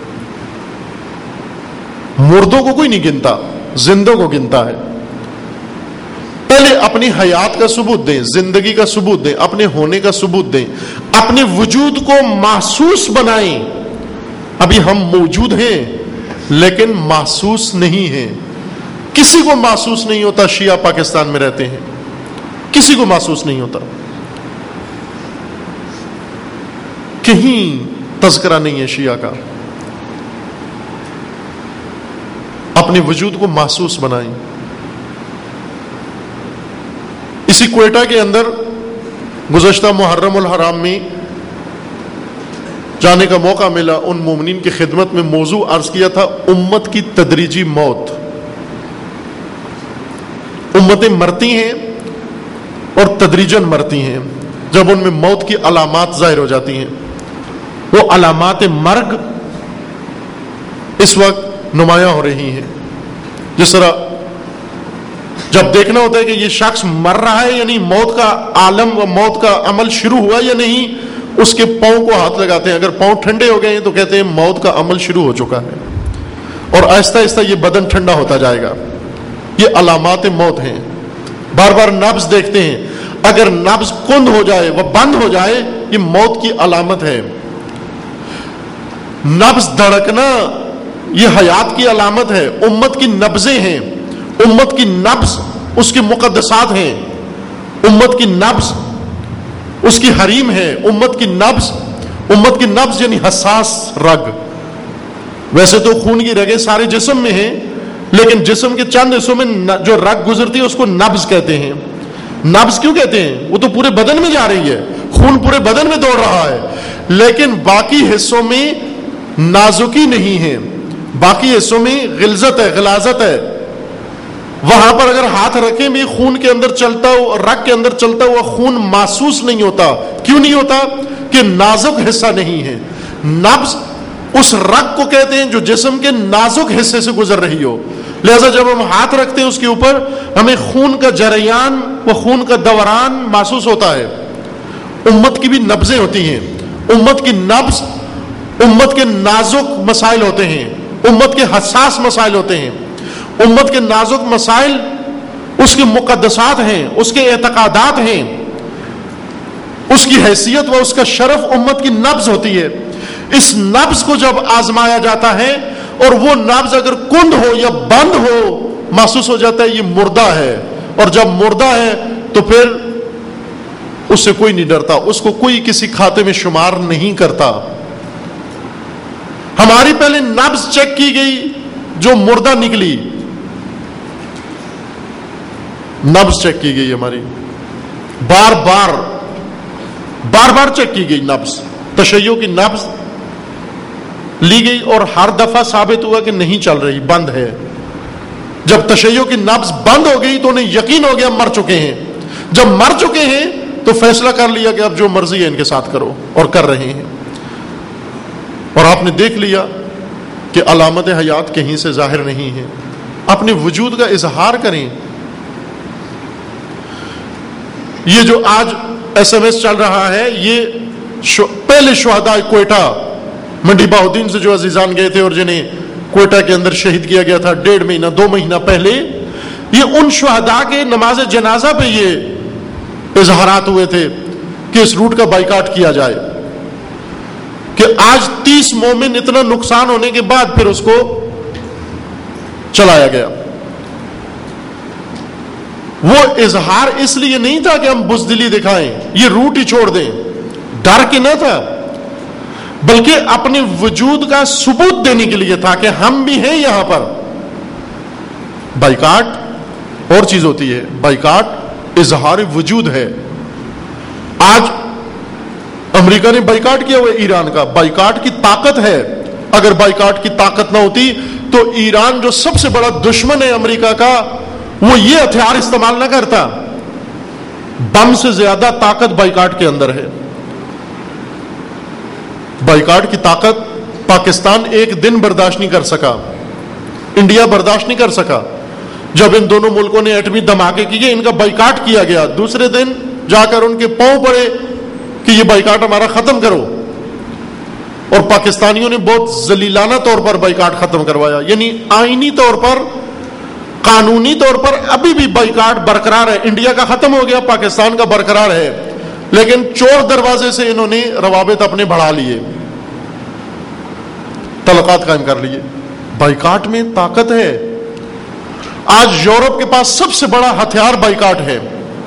مردوں کو کوئی نہیں گنتا، زندوں کو گنتا ہے. پہلے اپنی حیات کا ثبوت دیں، زندگی کا ثبوت دیں، اپنے ہونے کا ثبوت دیں، اپنے وجود کو محسوس بنائیں. ابھی ہم موجود ہیں لیکن محسوس نہیں ہیں. کسی کو محسوس نہیں ہوتا شیعہ پاکستان میں رہتے ہیں، کسی کو محسوس نہیں ہوتا. کہیں تذکرہ نہیں ہے شیعہ کا. اپنے وجود کو محسوس بنائیں. اسی کوئٹہ کے اندر گزشتہ محرم الحرام میں جانے کا موقع ملا. ان مومنین کی خدمت میں موضوع عرض کیا تھا امت کی تدریجی موت. امتیں مرتی ہیں اور تدریجاً مرتی ہیں. جب ان میں موت کی علامات ظاہر ہو جاتی ہیں، وہ علامات مرگ اس وقت نمایاں ہو رہی ہیں. جس طرح جب دیکھنا ہوتا ہے کہ یہ شخص مر رہا ہے یعنی موت کا عالم و موت کا عمل شروع ہوا یا نہیں، اس کے پاؤں کو ہاتھ لگاتے ہیں. اگر پاؤں ٹھنڈے ہو گئے ہیں تو کہتے ہیں موت کا عمل شروع ہو چکا ہے، اور آہستہ آہستہ یہ بدن ٹھنڈا ہوتا جائے گا. یہ علامات موت ہیں. بار بار نبض دیکھتے ہیں، اگر نبض کند ہو جائے، وہ بند ہو جائے، یہ موت کی علامت ہے. نبض دھڑکنا یہ حیات کی علامت ہے. امت کی نبضیں ہیں، امت کی نبض اس کے مقدسات ہیں، امت کی نبض اس کی حریم ہے. امت کی نبض امت کی نبض یعنی حساس رگ. ویسے تو خون کی رگیں سارے جسم میں ہیں، لیکن جسم کے چند حصوں میں جو رگ گزرتی ہے اس کو نبض کہتے ہیں. نبض کیوں کہتے ہیں؟ وہ تو پورے بدن میں جا رہی ہے، خون پورے بدن میں دوڑ رہا ہے، لیکن باقی حصوں میں نازکی نہیں ہے، باقی حصوں میں غلظت ہے، غلاظت ہے. وہاں پر اگر ہاتھ رکھیں بھی خون کے اندر چلتا ہوا، رگ کے اندر چلتا ہوا خون محسوس نہیں ہوتا. کیوں نہیں ہوتا؟ کہ نازک حصہ نہیں ہے. نبض اس رگ کو کہتے ہیں جو جسم کے نازک حصے سے گزر رہی ہو. لہذا جب ہم ہاتھ رکھتے ہیں اس کے اوپر، ہمیں خون کا جریان و خون کا دوران محسوس ہوتا ہے. امت کی بھی نبضیں ہوتی ہیں. امت کی نبض امت کے نازک مسائل ہوتے ہیں، امت کے حساس مسائل ہوتے ہیں. امت کے نازک مسائل اس کے مقدسات ہیں، اس کے اعتقادات ہیں، اس کی حیثیت و اس کا شرف امت کی نبض ہوتی ہے. اس نبض کو جب آزمایا جاتا ہے اور وہ نبض اگر کند ہو یا بند ہو، محسوس ہو جاتا ہے یہ مردہ ہے. اور جب مردہ ہے تو پھر اس سے کوئی نہیں ڈرتا، اس کو کوئی کسی کھاتے میں شمار نہیں کرتا. ہماری پہلے نبض چیک کی گئی جو مردہ نکلی، نبض چیک کی گئی ہماری، بار بار بار بار چیک کی گئی نبض. تشیع کی نبض لی گئی اور ہر دفعہ ثابت ہوا کہ نہیں چل رہی، بند ہے. جب تشیع کی نبض بند ہو گئی تو انہیں یقین ہو گیا مر چکے ہیں. جب مر چکے ہیں تو فیصلہ کر لیا کہ اب جو مرضی ہے ان کے ساتھ کرو، اور کر رہے ہیں. اور آپ نے دیکھ لیا کہ علامت حیات کہیں سے ظاہر نہیں ہے. اپنے وجود کا اظہار کریں. یہ جو آج ایس ایم ایس چل رہا ہے، یہ شو پہلے شہداء کوئٹہ منڈی بہاؤدین سے جو عزیزان گئے تھے اور جنہیں کوئٹہ کے اندر شہید کیا گیا تھا ڈیڑھ مہینہ دو مہینہ پہلے، یہ ان شہداء کے نماز جنازہ پہ یہ اظہارات ہوئے تھے کہ اس روٹ کا بائیکاٹ کیا جائے، کہ آج تیس مومن اتنا نقصان ہونے کے بعد پھر اس کو چلایا گیا. وہ اظہار اس لیے نہیں تھا کہ ہم بزدلی دکھائیں, یہ روٹ ہی چھوڑ دیں, ڈر کے نہ تھا, بلکہ اپنے وجود کا ثبوت دینے کے لیے تھا کہ ہم بھی ہیں یہاں پر. بائیکاٹ اور چیز ہوتی ہے, بائیکاٹ اظہار وجود ہے. آج امریکہ نے بائیکاٹ کیا ہوا ہے ایران کا, بائیکاٹ کی طاقت ہے. اگر بائیکاٹ کی طاقت نہ ہوتی تو ایران جو سب سے بڑا دشمن ہے امریکہ کا, وہ یہ ہتھیار استعمال نہ کرتا. بم سے زیادہ طاقت بائیکاٹ کے اندر ہے. بائیکاٹ کی طاقت پاکستان ایک دن برداشت نہیں کر سکا, انڈیا برداشت نہیں کر سکا. جب ان دونوں ملکوں نے ایٹمی دھماکے کیے, ان کا بائیکاٹ کیا گیا, دوسرے دن جا کر ان کے پاؤں پڑے کہ یہ بائیکاٹ ہمارا ختم کرو, اور پاکستانیوں نے بہت ذلیلانہ طور پر بائیکاٹ ختم کروایا. یعنی آئینی طور پر, قانونی طور پر ابھی بھی بائیکاٹ برقرار ہے. انڈیا کا ختم ہو گیا, پاکستان کا برقرار ہے, لیکن چور دروازے سے انہوں نے روابط اپنے بڑھا لیے, تعلقات قائم کر لیے. بائیکاٹ میں طاقت ہے. آج یورپ کے پاس سب سے بڑا ہتھیار بائیکاٹ ہے,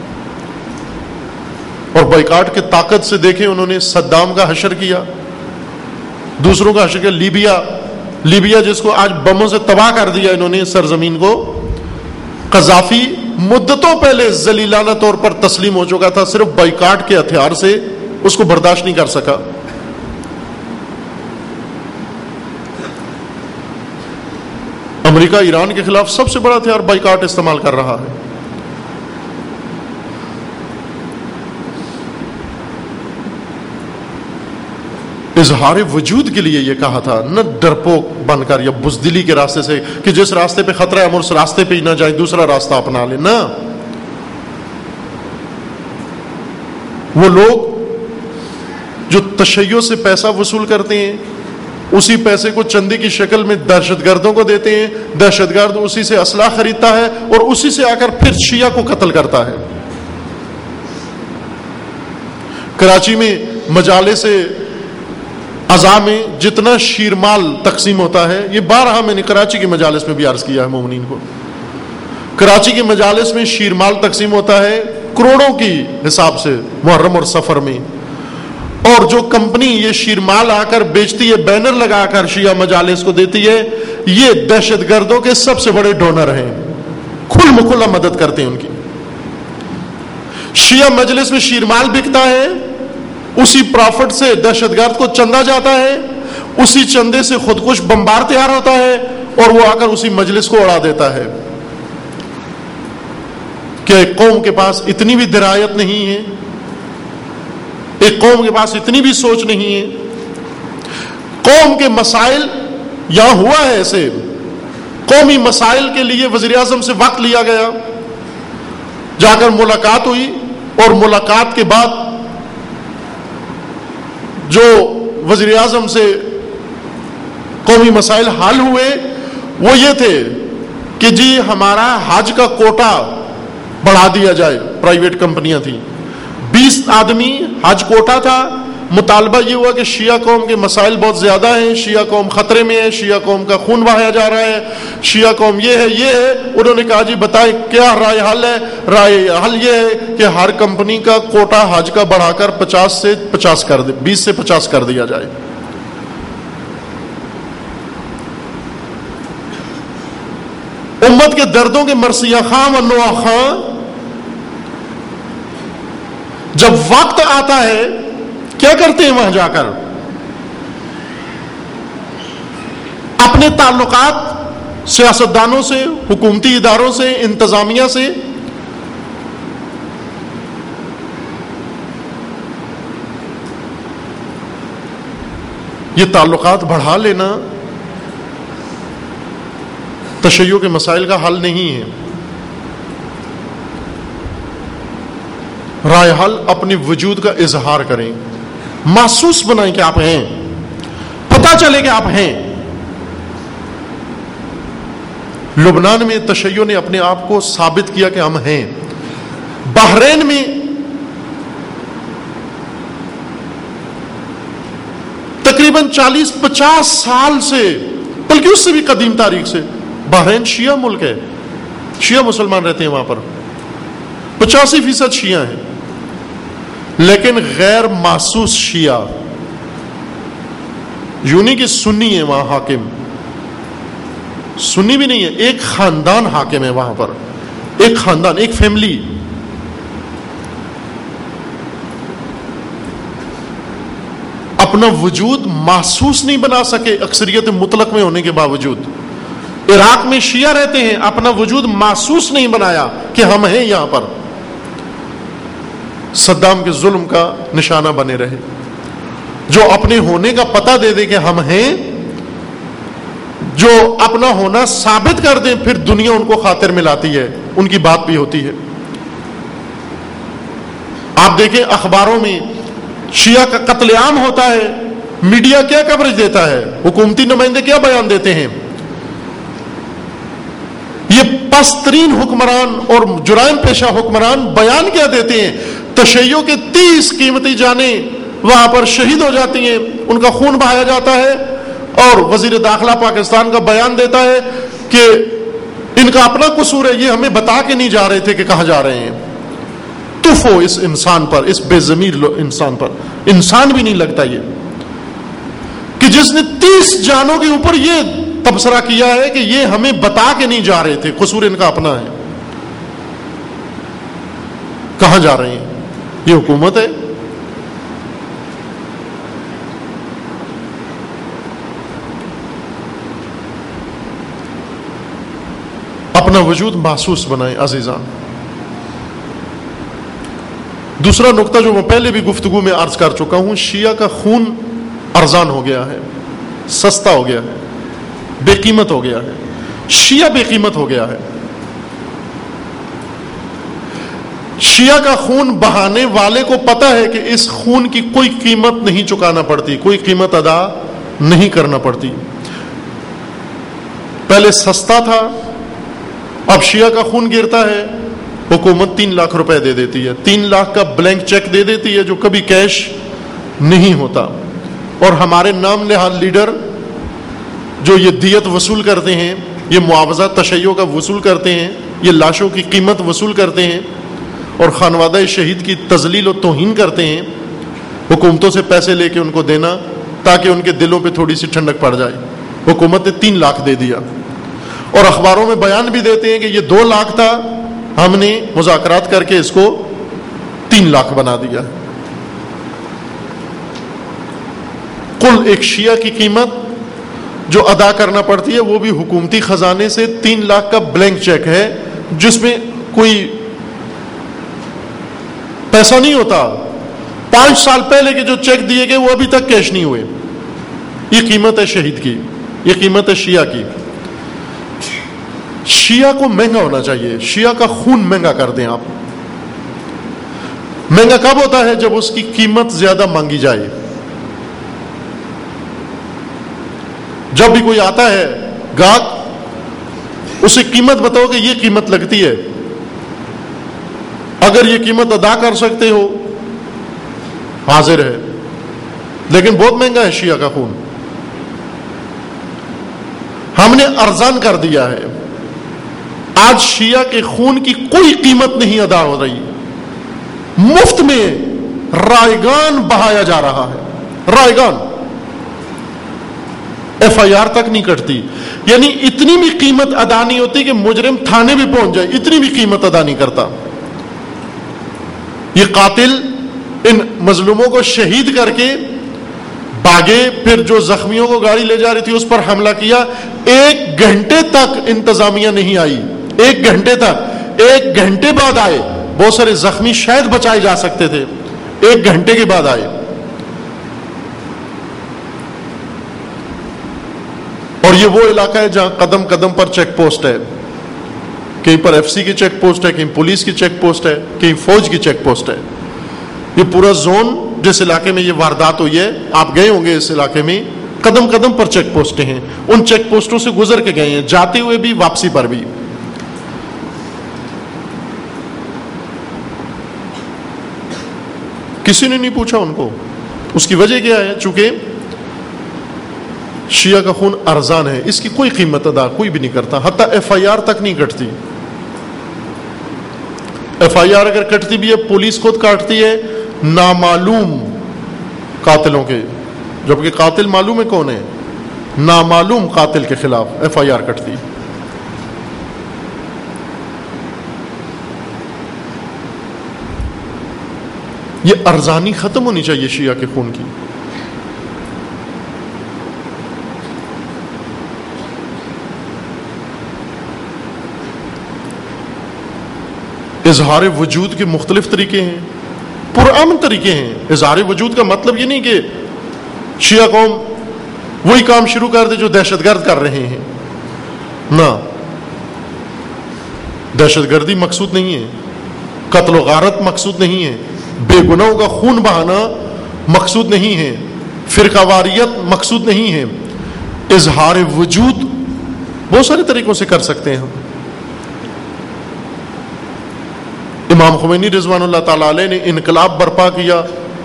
اور بائیکاٹ کی طاقت سے دیکھیں انہوں نے صدام کا حشر کیا, دوسروں کا حشر کیا. لیبیا لیبیا جس کو آج بموں سے تباہ کر دیا انہوں نے سرزمین کو. قذافی مدتوں پہلے ذلیلانہ طور پر تسلیم ہو چکا تھا, صرف بائیکاٹ کے ہتھیار سے اس کو برداشت نہیں کر سکا. امریکہ ایران کے خلاف سب سے بڑا ہتھیار بائیکاٹ استعمال کر رہا ہے. اظہار وجود کے لیے یہ کہا تھا, نہ ڈرپوک بن کر یا بزدلی کے راستے سے کہ جس راستے پہ خطرہ ہے ہم اس راستے پہ ہی نہ جائیں, دوسرا راستہ اپنا لیں. نہ, وہ لوگ جو تشیع سے پیسہ وصول کرتے ہیں, اسی پیسے کو چندے کی شکل میں دہشت گردوں کو دیتے ہیں, دہشت گرد اسی سے اسلحہ خریدتا ہے اور اسی سے آ کر پھر شیعہ کو قتل کرتا ہے. کراچی میں مجالس عزا میں جتنا شیرمال تقسیم ہوتا ہے, یہ بارہا میں نے کراچی کے مجالس میں بھی عرض کیا ہے مومنین کو, کراچی کے مجالس میں شیرمال تقسیم ہوتا ہے کروڑوں کی حساب سے محرم اور سفر میں. اور جو کمپنی یہ شیرمال آ کر بیچتی ہے, بینر لگا کر شیعہ مجالس کو دیتی ہے, یہ دہشت گردوں کے سب سے بڑے ڈونر ہیں, کھل مکھلا مدد کرتے ہیں ان کی. شیعہ مجلس میں شیرمال بکتا ہے, اسی پرافٹ سے دہشت گرد کو چندہ جاتا ہے, اسی چندے سے خودکش بمبار تیار ہوتا ہے اور وہ آ کر اسی مجلس کو اڑا دیتا ہے. کیا ایک قوم کے پاس اتنی بھی درایت نہیں ہے, ایک قوم کے پاس اتنی بھی سوچ نہیں ہے؟ قوم کے مسائل یہاں ہوا ہے ایسے, قومی مسائل کے لیے وزیر اعظم سے وقت لیا گیا, جا کر ملاقات ہوئی, اور ملاقات کے بعد جو وزیر اعظم سے قومی مسائل حل ہوئے وہ یہ تھے کہ جی ہمارا حج کا کوٹا بڑھا دیا جائے. پرائیویٹ کمپنیاں تھیں, بیس آدمی حج کوٹا تھا. مطالبہ یہ ہوا کہ شیعہ قوم کے مسائل بہت زیادہ ہیں, شیعہ قوم خطرے میں ہے, شیعہ قوم کا خون بہایا جا رہا ہے, شیعہ قوم یہ ہے یہ ہے. انہوں نے کہا جی بتائیں کیا رائے حل ہے؟ رائے حل یہ ہے کہ ہر کمپنی کا کوٹا حج کا بڑھا کر پچاس سے پچاس کر دے, بیس سے پچاس کر دیا جائے. امت کے دردوں کے مرثیہ خاں و نواں خاں جب وقت آتا ہے کیا کرتے ہیں؟ وہاں جا کر اپنے تعلقات سیاستدانوں سے, حکومتی اداروں سے, انتظامیہ سے یہ تعلقات بڑھا لینا تشیع کے مسائل کا حل نہیں ہے. رائے حل اپنے وجود کا اظہار کریں, محسوس بنائیں کہ آپ ہیں, پتہ چلے کہ آپ ہیں. لبنان میں تشیع نے اپنے آپ کو ثابت کیا کہ ہم ہیں. بحرین میں تقریباً تقریباً چالیس پچاس سال سے، بلکہ اس سے بھی قدیم تاریخ سے، بحرین شیعہ ملک ہے، شیعہ مسلمان رہتے ہیں وہاں پر، پچاسی فیصد شیعہ ہیں، لیکن غیر محسوس شیعہ، یونی کہ سنی ہے وہاں حاکم، سنی بھی نہیں ہے، ایک خاندان حاکم ہے وہاں پر، ایک خاندان، ایک فیملی. اپنا وجود محسوس نہیں بنا سکے اکثریت مطلق میں ہونے کے باوجود. عراق میں شیعہ رہتے ہیں، اپنا وجود محسوس نہیں بنایا کہ ہم ہیں یہاں پر. صدام کے ظلم کا نشانہ بنے رہے. جو اپنے ہونے کا پتہ دے دے کہ ہم ہیں، جو اپنا ہونا ثابت کر دیں، پھر دنیا ان کو خاطر ملاتی ہے، ان کی بات بھی ہوتی ہے. آپ دیکھیں اخباروں میں شیعہ کا قتل عام ہوتا ہے، میڈیا کیا کوریج دیتا ہے، حکومتی نمائندے کیا بیان دیتے ہیں. یہ پست ترین حکمران اور جرائم پیشہ حکمران بیان کیا دیتے ہیں. تشیع کے تیس قیمتی جانیں وہاں پر شہید ہو جاتی ہیں، ان کا خون بہایا جاتا ہے، اور وزیر داخلہ پاکستان کا بیان دیتا ہے کہ ان کا اپنا قصور ہے، یہ ہمیں بتا کے نہیں جا رہے تھے کہ کہاں جا رہے ہیں. تفو اس انسان پر، اس بے ضمیر انسان پر، انسان بھی نہیں لگتا یہ کہ جس نے تیس جانوں کے اوپر یہ تبصرہ کیا ہے کہ یہ ہمیں بتا کے نہیں جا رہے تھے، قصور ان کا اپنا ہے. کہاں جا رہے ہیں؟ یہ حکومت ہے. اپنا وجود محسوس بنائیں عزیزان. دوسرا نقطہ جو میں پہلے بھی گفتگو میں عرض کر چکا ہوں، شیعہ کا خون ارزان ہو گیا ہے، سستا ہو گیا ہے، بے قیمت ہو گیا ہے. شیعہ بے قیمت ہو گیا ہے. شیعہ کا خون بہانے والے کو پتا ہے کہ اس خون کی کوئی قیمت نہیں چکانا پڑتی، کوئی قیمت ادا نہیں کرنا پڑتی. پہلے سستا تھا، اب شیعہ کا خون گرتا ہے، حکومت تین لاکھ روپے دے دیتی ہے، تین لاکھ کا بلینک چیک دے دیتی ہے جو کبھی کیش نہیں ہوتا. اور ہمارے نام نہاد لیڈر جو یہ دیت وصول کرتے ہیں، یہ معاوضہ تشیع کا وصول کرتے ہیں، یہ لاشوں کی قیمت وصول کرتے ہیں، اور خانوادہ شہید کی تذلیل و توہین کرتے ہیں، حکومتوں سے پیسے لے کے ان کو دینا تاکہ ان کے دلوں پہ تھوڑی سی ٹھنڈک پڑ جائے. حکومت نے تین لاکھ دے دیا، اور اخباروں میں بیان بھی دیتے ہیں کہ یہ دو لاکھ تھا، ہم نے مذاکرات کر کے اس کو تین لاکھ بنا دیا. کل ایک شیعہ کی قیمت جو ادا کرنا پڑتی ہے وہ بھی حکومتی خزانے سے تین لاکھ کا بلینک چیک ہے، جس میں کوئی پیسہ نہیں ہوتا. پانچ سال پہلے کے جو چیک دیے گئے وہ ابھی تک کیش نہیں ہوئے. یہ قیمت ہے شہید کی، یہ قیمت ہے شیعہ کی. شیعہ کو مہنگا ہونا چاہیے، شیعہ کا خون مہنگا کر دیں آپ. مہنگا کب ہوتا ہے؟ جب اس کی قیمت زیادہ مانگی جائے. جب بھی کوئی آتا ہے گاہک، اسے قیمت بتاؤ کہ یہ قیمت لگتی ہے، اگر یہ قیمت ادا کر سکتے ہو حاضر ہے. لیکن بہت مہنگا ہے شیعہ کا خون، ہم نے ارزان کر دیا ہے. آج شیعہ کے خون کی کوئی قیمت نہیں ادا ہو رہی، مفت میں رائگان بہایا جا رہا ہے. رائگان ایف آئی آر تک نہیں کٹتی، یعنی اتنی بھی قیمت ادا نہیں ہوتی کہ مجرم تھانے بھی پہنچ جائے، اتنی بھی قیمت ادا نہیں کرتا. یہ قاتل ان مظلوموں کو شہید کر کے بھاگے، پھر جو زخمیوں کو گاڑی لے جا رہی تھی اس پر حملہ کیا. ایک گھنٹے تک انتظامیہ نہیں آئی، ایک گھنٹے تک، ایک گھنٹے بعد آئے. بہت سارے زخمی شاید بچائے جا سکتے تھے، ایک گھنٹے کے بعد آئے. اور یہ وہ علاقہ ہے جہاں قدم قدم پر چیک پوسٹ ہے. کہیں پر ایف سی کی چیک پوسٹ ہے، کہیں پولیس کی چیک پوسٹ ہے، کہیں فوج کی چیک پوسٹ ہے. یہ پورا زون جس علاقے میں یہ واردات ہوئی ہے، آپ گئے ہوں گے اس علاقے میں، قدم قدم پر چیک پوسٹیں ہیں. ان چیک پوسٹوں سے گزر کے گئے ہیں، جاتے ہوئے بھی، واپسی پر بھی. کسی نے نہیں پوچھا ان کو. اس کی وجہ کیا ہے؟ چونکہ شیعہ کا خون ارزان ہے، اس کی کوئی قیمت ادا کوئی بھی نہیں کرتا، حتیٰ ایف آئی آر تک نہیں کٹتی۔ ایف آئی آر اگر کٹتی بھی ہے پولیس خود کاٹتی ہے نامعلوم قاتلوں کے، جبکہ قاتل معلوم ہے کون ہے، نامعلوم قاتل کے خلاف ایف آئی آر کٹتی ہے۔ یہ ارزانی ختم ہونی چاہیے شیعہ کے خون کی۔ اظہار وجود کے مختلف طریقے ہیں، پرامن طریقے ہیں۔ اظہار وجود کا مطلب یہ نہیں کہ شیعہ قوم وہی کام شروع کر دے جو دہشت گرد کر رہے ہیں، نہ، دہشت گردی مقصود نہیں ہے، قتل و غارت مقصود نہیں ہے، بے گناہوں کا خون بہانا مقصود نہیں ہے، فرقہ واریت مقصود نہیں ہے۔ اظہار وجود بہت سارے طریقوں سے کر سکتے ہیں ہم۔ امام خمینی رضوان اللہ تعالی علیہ نے انقلاب برپا کیا،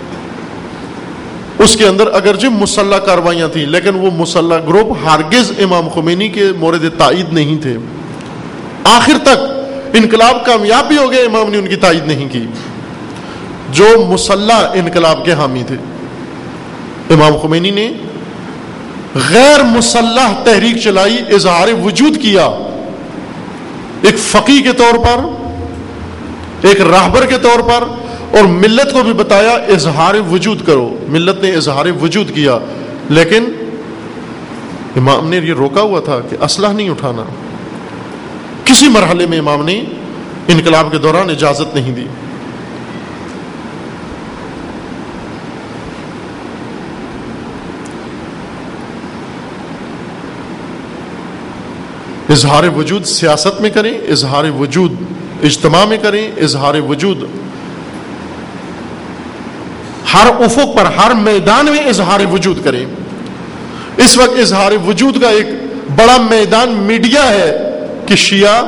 اس کے اندر اگرچہ مسلح کاروائیاں تھیں لیکن وہ مسلح گروپ ہرگز امام خمینی کے مورد تائید نہیں تھے۔ آخر تک انقلاب کامیاب بھی ہو گیا، امام نے ان کی تائید نہیں کی۔ جو مسلح انقلاب کے حامی تھے، امام خمینی نے غیر مسلح تحریک چلائی، اظہار وجود کیا، ایک فقیہ کے طور پر، ایک راہبر کے طور پر، اور ملت کو بھی بتایا اظہار وجود کرو۔ ملت نے اظہار وجود کیا، لیکن امام نے یہ روکا ہوا تھا کہ اسلحہ نہیں اٹھانا۔ کسی مرحلے میں امام نے انقلاب کے دوران اجازت نہیں دی۔ اظہار وجود سیاست میں کریں، اظہار وجود اجتماع میں کریں، اظہار وجود ہر افق پر، ہر میدان میں اظہار وجود کریں۔ اس وقت اظہار وجود کا ایک بڑا میدان میڈیا ہے کہ شیعہ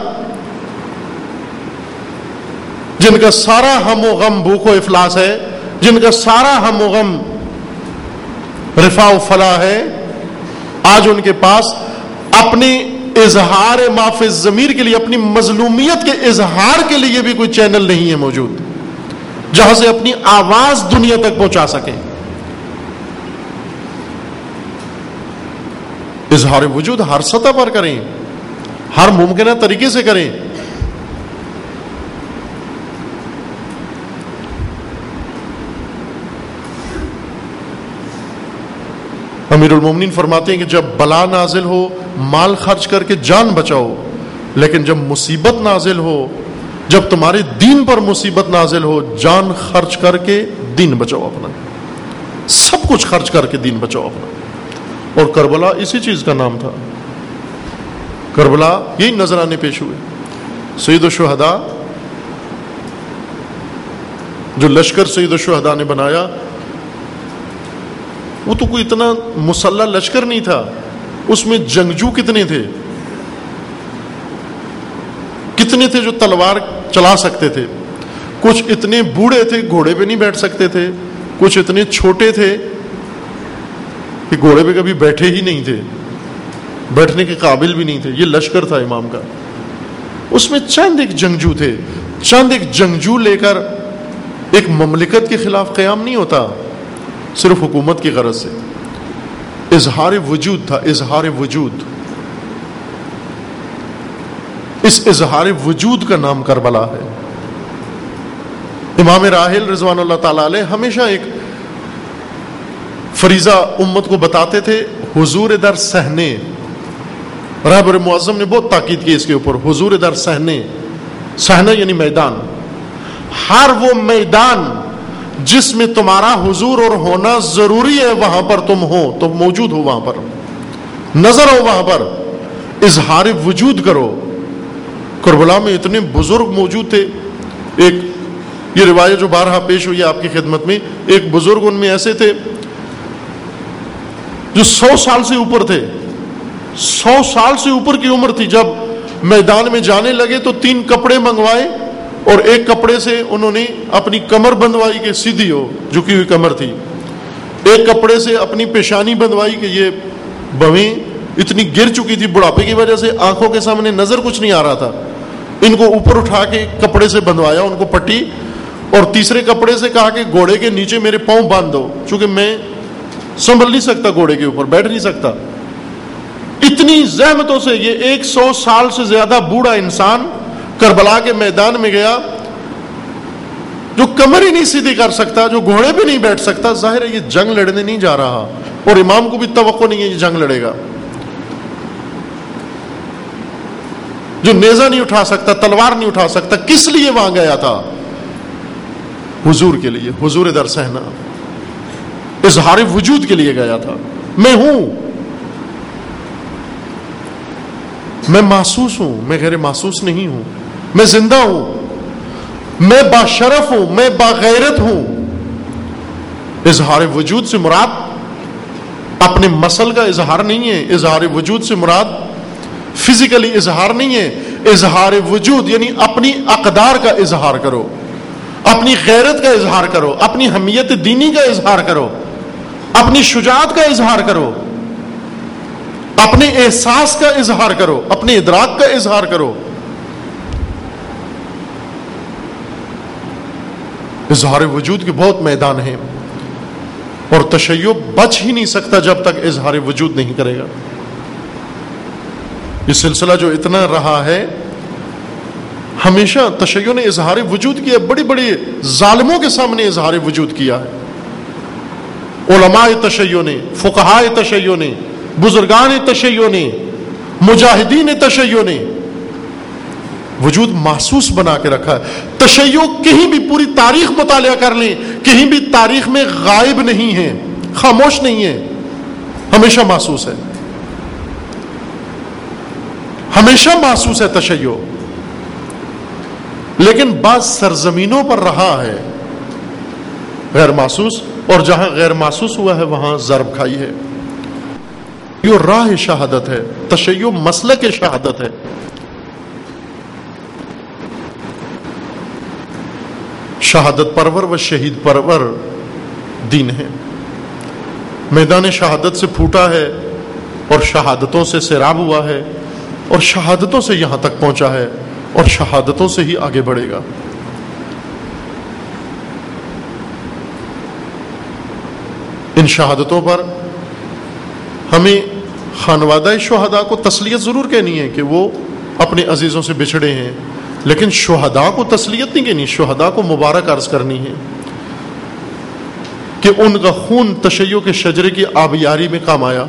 جن کا سارا ہم و غم بھوک و افلاس ہے، جن کا سارا ہم و غم رفاع و فلاح ہے، آج ان کے پاس اپنی اظہار معاف ضمیر کے لیے، اپنی مظلومیت کے اظہار کے لیے بھی کوئی چینل نہیں ہے موجود جہاں سے اپنی آواز دنیا تک پہنچا سکیں۔ اظہار وجود ہر سطح پر کریں، ہر ممکنہ طریقے سے کریں۔ امیر المومنین فرماتے ہیں کہ جب بلا نازل ہو مال خرچ کر کے جان بچاؤ، لیکن جب مصیبت نازل ہو، جب تمہارے دین پر مصیبت نازل ہو، جان خرچ کر کے دین بچاؤ اپنا، سب کچھ خرچ کر کے دین بچاؤ اپنا۔ اور کربلا اسی چیز کا نام تھا۔ کربلا یہی نذرانے پیش ہوئے۔ سید الشہداء جو لشکر سید الشہداء نے بنایا، وہ تو کوئی اتنا مسلح لشکر نہیں تھا، اس میں جنگجو کتنے تھے، کتنے تھے جو تلوار چلا سکتے تھے، کچھ اتنے بوڑھے تھے گھوڑے پہ نہیں بیٹھ سکتے تھے، کچھ اتنے چھوٹے تھے کہ گھوڑے پہ کبھی بیٹھے ہی نہیں تھے، بیٹھنے کے قابل بھی نہیں تھے۔ یہ لشکر تھا امام کا، اس میں چند ایک جنگجو تھے۔ چند ایک جنگجو لے کر ایک مملکت کے خلاف قیام نہیں ہوتا صرف حکومت کی غرض سے۔ اظہار وجود تھا، اظہار وجود۔ اس اظہار وجود کا نام کربلا ہے۔ امام راحل رضوان اللہ تعالی علیہ ہمیشہ ایک فریضہ امت کو بتاتے تھے، حضور در صحنے۔ رہبر معظم نے بہت تاکید کی اس کے اوپر، حضور در صحنے۔ صحنہ یعنی میدان، ہر وہ میدان جس میں تمہارا حضور اور ہونا ضروری ہے وہاں پر تم ہو، تم موجود ہو، وہاں پر نظر ہو، وہاں پر اظہار وجود کرو۔ کربلا میں اتنے بزرگ موجود تھے۔ ایک یہ روایت جو بارہا پیش ہوئی ہے آپ کی خدمت میں، ایک بزرگ ان میں ایسے تھے جو سو سال سے اوپر تھے، سو سال سے اوپر کی عمر تھی۔ جب میدان میں جانے لگے تو تین کپڑے منگوائے اور ایک کپڑے سے انہوں نے اپنی کمر بندوائی کہ سیدھی ہو، جھکی ہوئی کمر تھی۔ ایک کپڑے سے اپنی پیشانی بندوائی کہ یہ بویں اتنی گر چکی تھی بڑھاپے کی وجہ سے، آنکھوں کے سامنے نظر کچھ نہیں آ رہا تھا. ان کو اوپر اٹھا کے کپڑے سے بندھوایا، ان کو پٹی، اور تیسرے کپڑے سے کہا کہ گھوڑے کے نیچے میرے پاؤں باندھ دو، چونکہ میں سنبھل نہیں سکتا، گھوڑے کے اوپر بیٹھ نہیں سکتا. اتنی زحمتوں سے یہ ایک سو سال سے زیادہ بوڑھا انسان کربلا کے میدان میں گیا، جو کمر ہی نہیں سیدھی کر سکتا، جو گھوڑے پہ نہیں بیٹھ سکتا. ظاہر ہے یہ جنگ لڑنے نہیں جا رہا، اور امام کو بھی توقع نہیں ہے یہ جنگ لڑے گا. جو نیزہ نہیں اٹھا سکتا، تلوار نہیں اٹھا سکتا، کس لیے وہاں گیا تھا؟ حضور کے لیے، حضور در صحنہ، اظہار وجود کے لیے گیا تھا. میں ہوں، میں محسوس ہوں، میں غیر محسوس نہیں ہوں، میں زندہ ہوں، میں باشرف ہوں، میں باغیرت ہوں. اظہار وجود سے مراد اپنے مسل کا اظہار نہیں ہے. اظہار وجود سے مراد فزیکلی اظہار نہیں ہے. اظہار وجود یعنی اپنی اقدار کا اظہار کرو، اپنی غیرت کا اظہار کرو، اپنی حمیت دینی کا اظہار کرو، اپنی شجاعت کا اظہار کرو، اپنے احساس کا اظہار کرو، اپنے ادراک کا اظہار کرو. اظہار وجود کے بہت میدان ہیں، اور تشیع بچ ہی نہیں سکتا جب تک اظہار وجود نہیں کرے گا. یہ سلسلہ جو اتنا رہا ہے، ہمیشہ تشیع نے اظہار وجود کیا، بڑی بڑی ظالموں کے سامنے اظہار وجود کیا ہے. علماء تشیع نے، فقہاء تشیع نے، بزرگان تشیع نے، مجاہدین تشیع نے وجود محسوس بنا کے رکھا ہے. تشیع کہیں بھی پوری تاریخ مطالعہ کر لیں، کہیں بھی تاریخ میں غائب نہیں ہے، خاموش نہیں ہے، ہمیشہ محسوس ہے، ہمیشہ محسوس ہے تشیع. لیکن بعض سرزمینوں پر رہا ہے غیر محسوس، اور جہاں غیر محسوس ہوا ہے وہاں ضرب کھائی ہے. یہ راہ شہادت ہے، تشیع مسلک شہادت ہے. شہادت پرور و شہید پرور دین ہے. میدان شہادت سے پھوٹا ہے اور شہادتوں سے سیراب ہوا ہے، اور شہادتوں سے یہاں تک پہنچا ہے، اور شہادتوں سے ہی آگے بڑھے گا. ان شہادتوں پر ہمیں خانوادہ شہداء کو تسلیت ضرور کہنی ہے کہ وہ اپنے عزیزوں سے بچھڑے ہیں، لیکن شہداء کو تسلیت نہیں کہنی، شہداء کو مبارک عرض کرنی ہے کہ ان کا خون تشیع کے شجرے کی آبیاری میں کام آیا،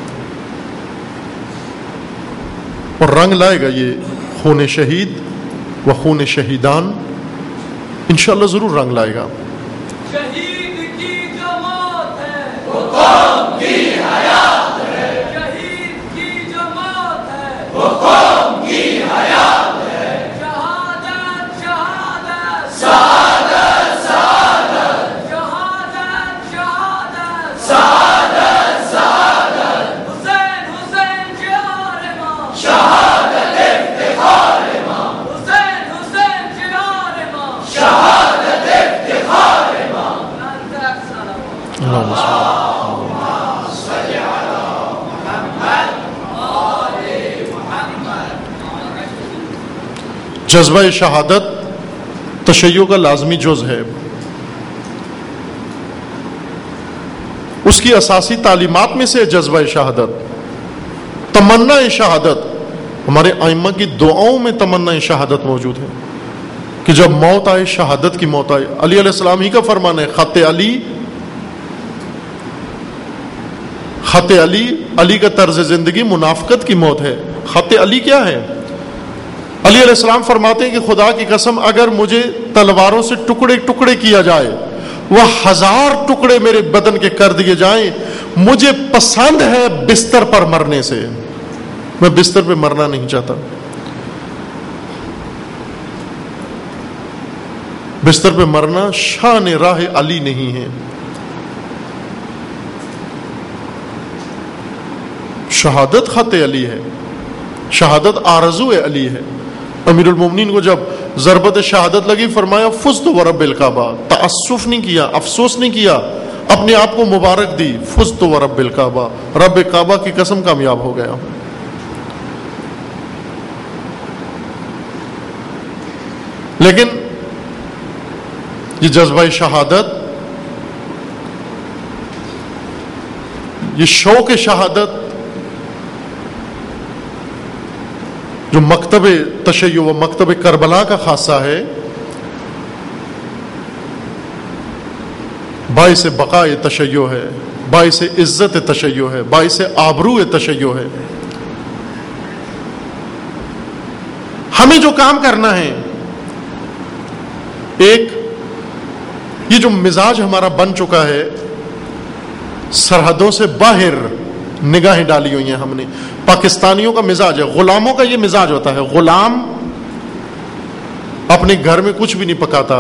اور رنگ لائے گا یہ خون شہید و خون شہیدان، انشاءاللہ ضرور رنگ لائے گا. شہید کی جو موت ہے وہ قوم کی حیات ہے، شہید کی جو موت ہے وہ قوم کی حیات ہے. شہادت شہادت شہادت شہادت شہادت شہادت شہادت شہادت حسین حسین شعار ماں، شہادت افتخار ماں، حسین حسین شعار ماں، شہادت افتخار ماں. اللہم صلی جذبہ شہادت تشیع کا لازمی جز ہے. اس کی اساسی تعلیمات میں سے جذبہ شہادت، تمنا شہادت. ہمارے ائمہ کی دعاؤں میں تمنا شہادت موجود ہے کہ جب موت آئے شہادت کی موت آئے. علی علیہ السلام ہی کا فرمان ہے، خط علی، خط علی، علی کا طرز زندگی منافقت کی موت ہے. خط علی کیا ہے؟ علی علیہ السلام فرماتے ہیں کہ خدا کی قسم اگر مجھے تلواروں سے ٹکڑے ٹکڑے کیا جائے، وہ ہزار ٹکڑے میرے بدن کے کر دیے جائیں، مجھے پسند ہے بستر پر مرنے سے، میں بستر پہ مرنا نہیں چاہتا. بستر پہ مرنا شان راہ علی نہیں ہے. شہادت خط علی ہے، شہادت آرزو علی ہے. امیر المومنین کو جب ضربت شہادت لگی فرمایا فزت ورب الکعبہ، تعسف نہیں کیا، افسوس نہیں کیا، اپنے آپ کو مبارک دی، فزت و رب الکعبہ، رب کعبہ کی قسم کامیاب ہو گیا. لیکن یہ جذبہ شہادت، یہ شوق شہادت جو مکتب تشیع و مکتب کربلا کا خاصہ ہے، باعث بقاء تشیع ہے، باعث عزت تشیع ہے، باعث آبرو تشیع ہے. ہمیں جو کام کرنا ہے، ایک یہ جو مزاج ہمارا بن چکا ہے، سرحدوں سے باہر نگاہیں ڈالی ہوئی ہیں ہم نے. پاکستانیوں کا مزاج ہے، غلاموں کا یہ مزاج ہوتا ہے. غلام اپنے گھر میں کچھ بھی نہیں پکاتا،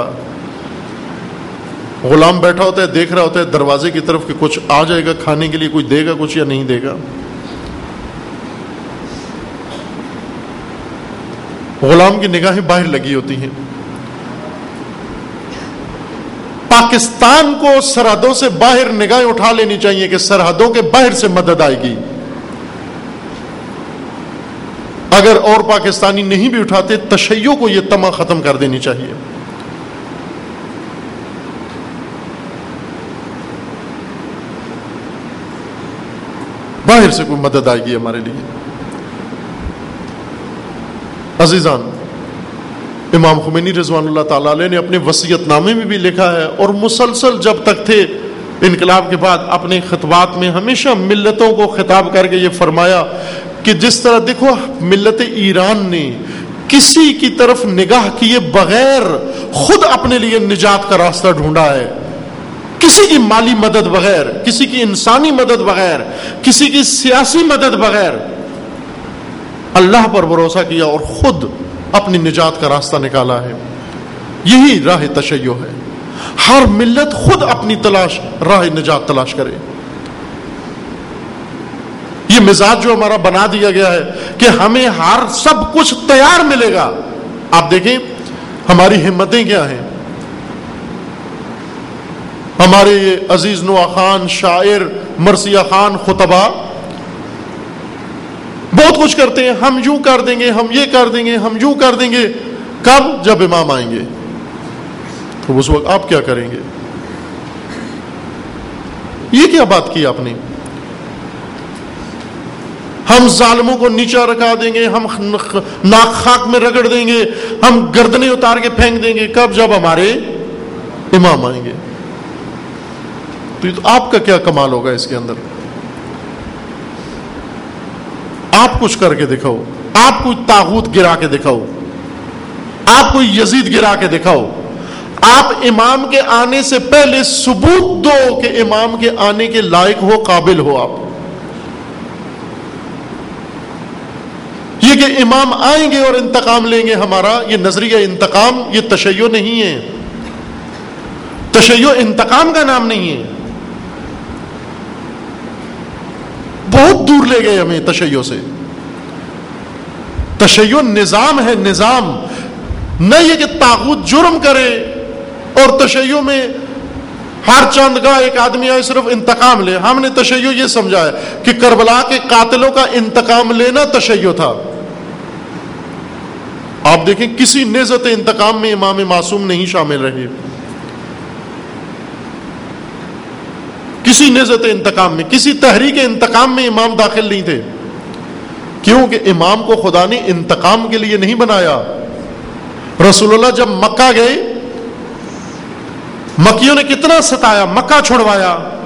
غلام بیٹھا ہوتا ہے، دیکھ رہا ہوتا ہے دروازے کی طرف کہ کچھ آ جائے گا کھانے کے لیے، کوئی دے گا کچھ یا نہیں دے گا. غلام کی نگاہیں باہر لگی ہوتی ہیں. پاکستان کو سرحدوں سے باہر نگاہیں اٹھا لینی چاہیے کہ سرحدوں کے باہر سے مدد آئے گی. اگر اور پاکستانی نہیں بھی اٹھاتے، تشیع کو یہ تمہ ختم کر دینی چاہیے. باہر سے کوئی مدد آئے گی ہمارے لیے. عزیزان، امام خمینی رضوان اللہ تعالی علیہ نے اپنے وصیت نامے میں بھی لکھا ہے، اور مسلسل جب تک تھے انقلاب کے بعد اپنے خطبات میں ہمیشہ ملتوں کو خطاب کر کے یہ فرمایا کہ جس طرح دیکھو ملت ایران نے کسی کی طرف نگاہ کیے بغیر خود اپنے لیے نجات کا راستہ ڈھونڈا ہے، کسی کی مالی مدد بغیر، کسی کی انسانی مدد بغیر، کسی کی سیاسی مدد بغیر، اللہ پر بھروسہ کیا اور خود اپنی نجات کا راستہ نکالا ہے. یہی راہ تشیع ہے. ہر ملت خود اپنی تلاش راہ نجات تلاش کرے. یہ مزاج جو ہمارا بنا دیا گیا ہے کہ ہمیں ہر سب کچھ تیار ملے گا. آپ دیکھیں ہماری ہمتیں کیا ہیں. ہمارے عزیز نوا خان شاعر، مرثیہ خان خطبہ بہت کچھ کرتے ہیں، ہم یوں کر دیں گے، ہم یہ کر دیں گے، ہم یوں کر دیں گے. کب؟ جب امام آئیں گے تو اس وقت آپ کیا کریں گے؟ یہ کیا بات کی آپ نے؟ ہم ظالموں کو نیچا رکھا دیں گے، ہم ناک خاک میں رگڑ دیں گے، ہم گردنیں اتار کے پھینک دیں گے. کب؟ جب ہمارے امام آئیں گے. تو یہ تو آپ کا کیا کمال ہوگا اس کے اندر؟ آپ کچھ کر کے دکھاؤ، آپ کوئی طاغوت گرا کے دکھاؤ، آپ کوئی یزید گرا کے دکھاؤ. آپ امام کے آنے سے پہلے ثبوت دو کہ امام کے آنے کے لائق ہو، قابل ہو. آپ یہ کہ امام آئیں گے اور انتقام لیں گے ہمارا، یہ نظریہ انتقام، یہ تشیع نہیں ہے. تشیع انتقام کا نام نہیں ہے. بہت دور لے گئے ہمیں تشیع سے. تشیع نظام ہے، نظام. نہ یہ کہ طاغوت جرم کرے اور تشیع میں ہر چند گاہ ایک آدمی آئے صرف انتقام لے. ہم نے تشیع یہ سمجھا ہے کہ کربلا کے قاتلوں کا انتقام لینا تشیع تھا. آپ دیکھیں کسی نہضت انتقام میں امام معصوم نہیں شامل رہے، کسی نہضت انتقام میں، کسی تحریک انتقام میں امام داخل نہیں تھے. کیونکہ امام کو خدا نے انتقام کے لیے نہیں بنایا. رسول اللہ جب مکہ گئے، مکیوں نے کتنا ستایا، مکہ چھڑوایا،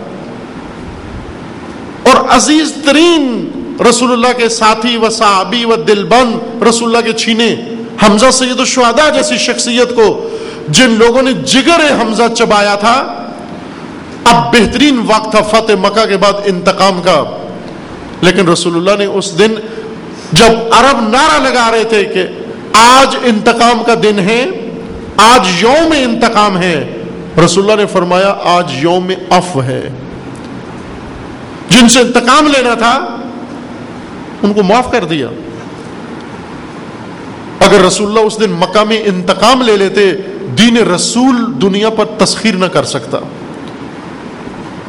اور عزیز ترین رسول اللہ کے ساتھی و صحابی و دلبند رسول اللہ کے چھینے. حمزہ سید الشہداء جیسی شخصیت کو جن لوگوں نے جگر حمزہ چبایا تھا، اب بہترین وقت تھا فتح مکہ کے بعد انتقام کا. لیکن رسول اللہ نے اس دن جب عرب نعرہ لگا رہے تھے کہ آج انتقام کا دن ہے، آج یوم انتقام ہے، رسول اللہ نے فرمایا آج یوم عفو ہے. جن سے انتقام لینا تھا ان کو معاف کر دیا. اگر رسول اللہ اس دن مکہ میں انتقام لے لیتے، دین رسول دنیا پر تسخیر نہ کر سکتا.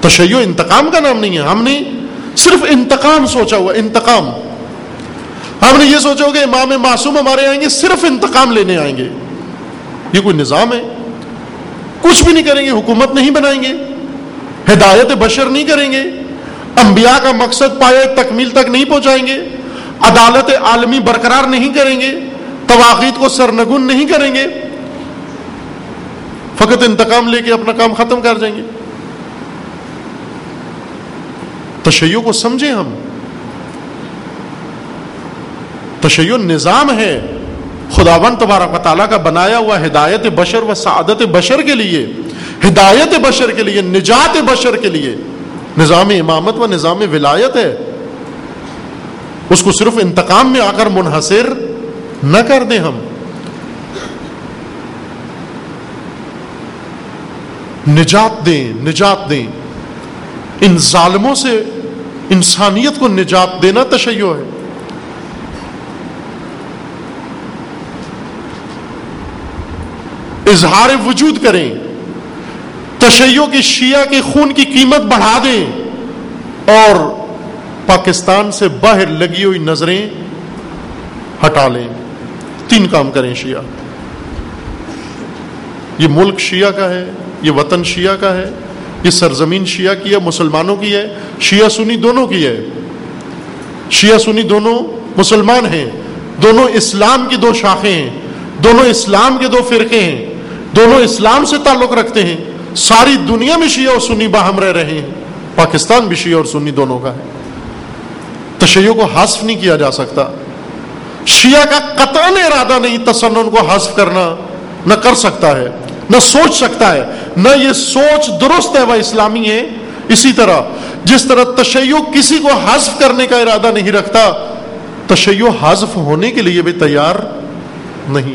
تشیع انتقام کا نام نہیں ہے. ہم نے صرف انتقام سوچا ہوا, انتقام. ہم نے یہ سوچا ہو کہ امام معصوم ہمارے آئیں گے صرف انتقام لینے آئیں گے. یہ کوئی نظام ہے؟ کچھ بھی نہیں کریں گے, حکومت نہیں بنائیں گے, ہدایت بشر نہیں کریں گے, انبیاء کا مقصد پائے تکمیل تک نہیں پہنچائیں گے, عدالت عالمی برقرار نہیں کریں گے, طواغیت کو سرنگون نہیں کریں گے, فقط انتقام لے کے اپنا کام ختم کر جائیں گے. تشیع کو سمجھیں ہم. تشیع نظام ہے خداوند تبارک و تعالیٰ کا بنایا ہوا, ہدایت بشر و سعادت بشر کے لیے, ہدایت بشر کے لیے, نجات بشر کے لیے. نظام امامت و نظام ولایت ہے. اس کو صرف انتقام میں آ کر منحصر نہ کر دیں ہم. نجات دیں, نجات دیں. ان ظالموں سے انسانیت کو نجات دینا تشیع ہے. اظہار وجود کریں, تشیع کی شیعہ کے خون کی قیمت بڑھا دیں, اور پاکستان سے باہر لگی ہوئی نظریں ہٹا لیں. تین کام کریں شیعہ. یہ ملک شیعہ کا ہے, یہ وطن شیعہ کا ہے, یہ سرزمین شیعہ کی ہے, مسلمانوں کی ہے. شیعہ سنی دونوں کی ہے. شیعہ سنی دونوں مسلمان ہیں, دونوں اسلام کی دو شاخیں ہیں, دونوں اسلام کے دو فرقے ہیں, دونوں اسلام سے تعلق رکھتے ہیں. ساری دنیا میں شیعہ اور سنی باہم رہ رہے ہیں. پاکستان بھی شیعہ اور سنی دونوں کا ہے. تشیع کو حذف نہیں کیا جا سکتا. شیعہ کا قطعاً ارادہ نہیں تسنن کو حذف کرنا, نہ کر سکتا ہے, نہ سوچ سکتا ہے, نہ یہ سوچ درست ہے وہ اسلامی ہے. اسی طرح جس طرح تشیع کسی کو حذف کرنے کا ارادہ نہیں رکھتا, تشیع حذف ہونے کے لیے بھی تیار نہیں.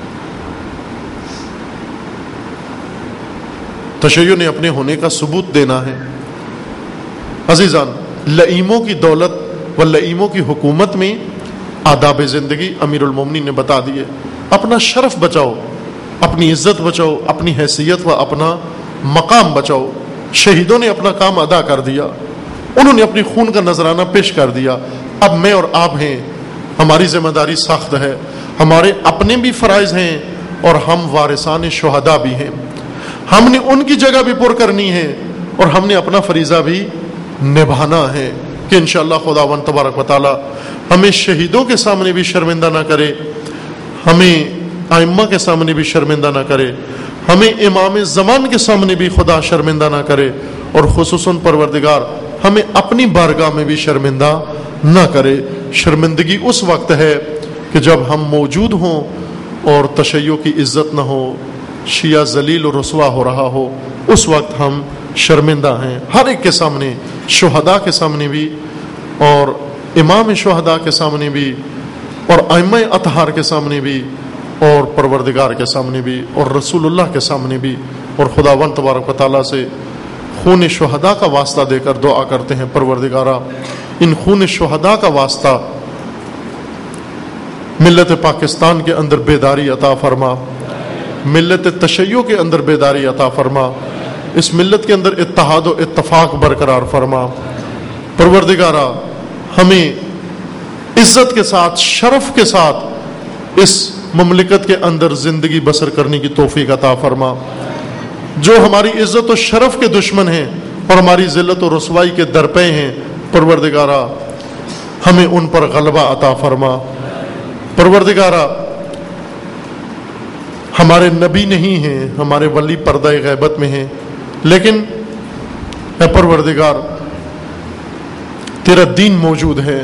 تشیع نے اپنے ہونے کا ثبوت دینا ہے. عزیزان, لئیموں کی دولت و لئیموں کی حکومت میں آداب زندگی امیر المومنین نے بتا دیے. اپنا شرف بچاؤ, اپنی عزت بچاؤ, اپنی حیثیت و اپنا مقام بچاؤ. شہیدوں نے اپنا کام ادا کر دیا, انہوں نے اپنی خون کا نذرانہ پیش کر دیا. اب میں اور آپ ہیں, ہماری ذمہ داری سخت ہے. ہمارے اپنے بھی فرائض ہیں اور ہم وارثان شہداء بھی ہیں. ہم نے ان کی جگہ بھی پر کرنی ہے اور ہم نے اپنا فریضہ بھی نبھانا ہے کہ انشاءاللہ خداوند تبارک و تعالی ہمیں شہیدوں کے سامنے بھی شرمندہ نہ کرے, ہمیں ائمہ کے سامنے بھی شرمندہ نہ کرے, ہمیں امام زمان کے سامنے بھی خدا شرمندہ نہ کرے, اور خصوصاً پروردگار ہمیں اپنی بارگاہ میں بھی شرمندہ نہ کرے. شرمندگی اس وقت ہے کہ جب ہم موجود ہوں اور تشیع کی عزت نہ ہو, شیعہ ذلیل و رسوا ہو رہا ہو, اس وقت ہم شرمندہ ہیں ہر ایک کے سامنے, شہداء کے سامنے بھی اور امام شہداء کے سامنے بھی اور ائمہ اطہار کے سامنے بھی اور پروردگار کے سامنے بھی اور رسول اللہ کے سامنے بھی. اور خداوند تبارک و تعالیٰ سے خون شہداء کا واسطہ دے کر دعا کرتے ہیں, پروردگارا ان خون شہداء کا واسطہ ملت پاکستان کے اندر بیداری عطا فرما, ملت تشیع کے اندر بیداری عطا فرما, اس ملت کے اندر اتحاد و اتفاق برقرار فرما. پروردگارا ہمیں عزت کے ساتھ, شرف کے ساتھ اس مملکت کے اندر زندگی بسر کرنے کی توفیق عطا فرما. جو ہماری عزت و شرف کے دشمن ہیں اور ہماری ذلت و رسوائی کے درپے ہیں, پروردگارا ہمیں ان پر غلبہ عطا فرما. پروردگارا ہمارے نبی نہیں ہیں, ہمارے ولی پردہ غیبت میں ہیں, لیکن اے پروردگار تیرا دین موجود ہے,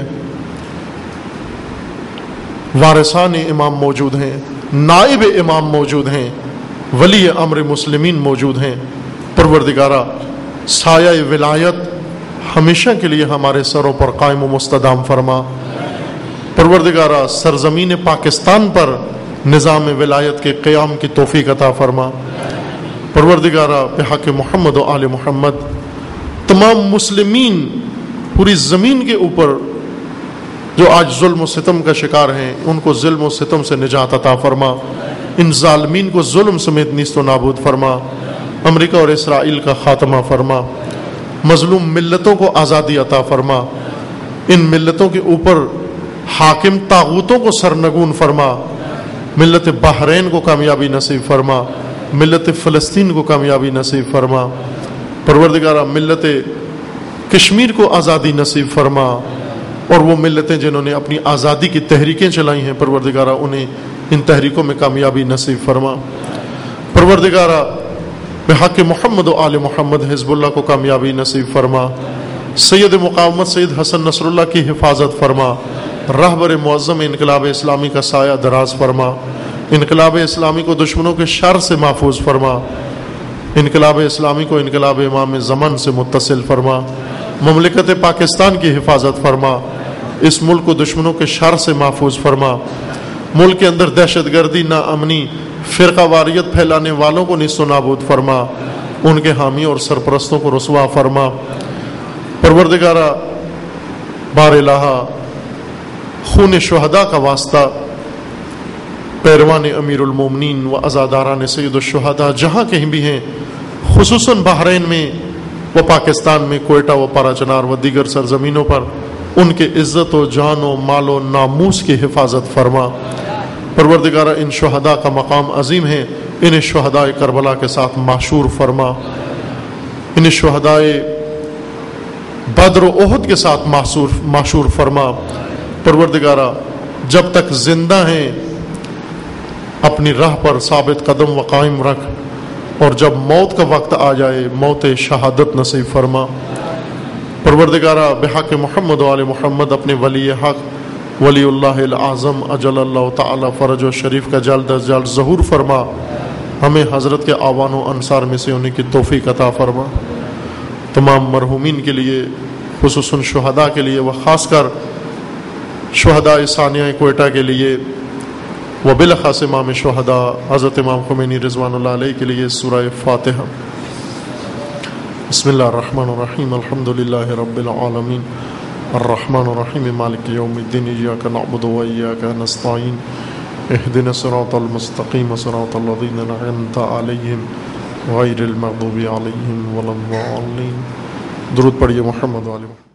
وارثان امام موجود ہیں, نائب امام موجود ہیں, ولی امر مسلمین موجود ہیں. پروردگارا سایہ ولایت ہمیشہ کے لیے ہمارے سروں پر قائم و مستدام فرما. پروردگارا سرزمین پاکستان پر نظام ولایت کے قیام کی توفیق عطا فرما. پروردگارا بحق محمد و آل محمد تمام مسلمین پوری زمین کے اوپر جو آج ظلم و ستم کا شکار ہیں, ان کو ظلم و ستم سے نجات عطا فرما. ان ظالمین کو ظلم سمیت نیست و نابود فرما. امریکہ اور اسرائیل کا خاتمہ فرما. مظلوم ملتوں کو آزادی عطا فرما، ان ملتوں کے اوپر حاکم طاغوتوں کو سرنگون فرما، ملت بحرین کو کامیابی نصیب فرما، ملت فلسطین کو کامیابی نصیب فرما، پروردگارہ ملت کشمیر کو آزادی نصیب فرما، اور وہ ملتیں جنہوں نے اپنی آزادی کی تحریکیں چلائی ہیں پروردگارہ انہیں ان تحریکوں میں کامیابی نصیب فرما۔ پروردگارہ بحق محمد و آل محمد حزب اللہ کو کامیابی نصیب فرما، سید مقاومت سید حسن نصر اللہ کی حفاظت فرما، رہبر معظم انقلاب اسلامی کا سایہ دراز فرما، انقلاب اسلامی کو دشمنوں کے شر سے محفوظ فرما، انقلاب اسلامی کو انقلاب امام زمان سے متصل فرما، مملکت پاکستان کی حفاظت فرما، اس ملک کو دشمنوں کے شر سے محفوظ فرما، ملک کے اندر دہشت گردی، ناامنی، فرقہ واریت پھیلانے والوں کو نیست و نابود فرما، ان کے حامی اور سرپرستوں کو رسوا فرما۔ پروردگارہ بار الہ خون شہداء کا واسطہ پیروان امیر المومنین و عزاداران سید الشہداء جہاں کہیں بھی ہیں، خصوصاً بحرین میں و پاکستان میں، کوئٹہ و پارا چنار و دیگر سرزمینوں پر، ان کے عزت و جان و مال و ناموس کی حفاظت فرما۔ پروردگارہ ان شہداء کا مقام عظیم ہے، انہیں شہداء کربلا کے ساتھ معشور فرما، انہیں شہداء بدر و احد کے ساتھ معشور فرما۔ پروردگارہ جب تک زندہ ہیں اپنی راہ پر ثابت قدم و قائم رکھ، اور جب موت کا وقت آ جائے موت شہادت نصیب فرما۔ پروردگارہ بحق محمد و آل محمد اپنے ولی حق ولی اللہ الاعظم اجل اللہ تعالی فرج و شریف کا جلد از جلد ظہور فرما، ہمیں حضرت کے آوان و انصار میں سے ہونے کی توفیق عطا فرما۔ تمام مرحومین کے لیے، خصوصاً شہداء کے لیے، و خاص کر شہداء ثانیہ کوئٹہ کے لیے، و بالخاص امام شہداء حضرت امام خمینی رضوان اللہ علیہ کے لیے سورہ فاتحہ۔ بسم اللہ الرحمن الرحیم، الحمد للہ رب العالمین، الرحمن الرحیم، مالک یوم الدین، ایاک نعبد و ایاک نستعین، اہدنا الصراط المستقیم، صراط الذین انعمت علیہم غیر المغضوب علیہم ولا الضالین۔ درود پڑھیے محمد و آل محمد۔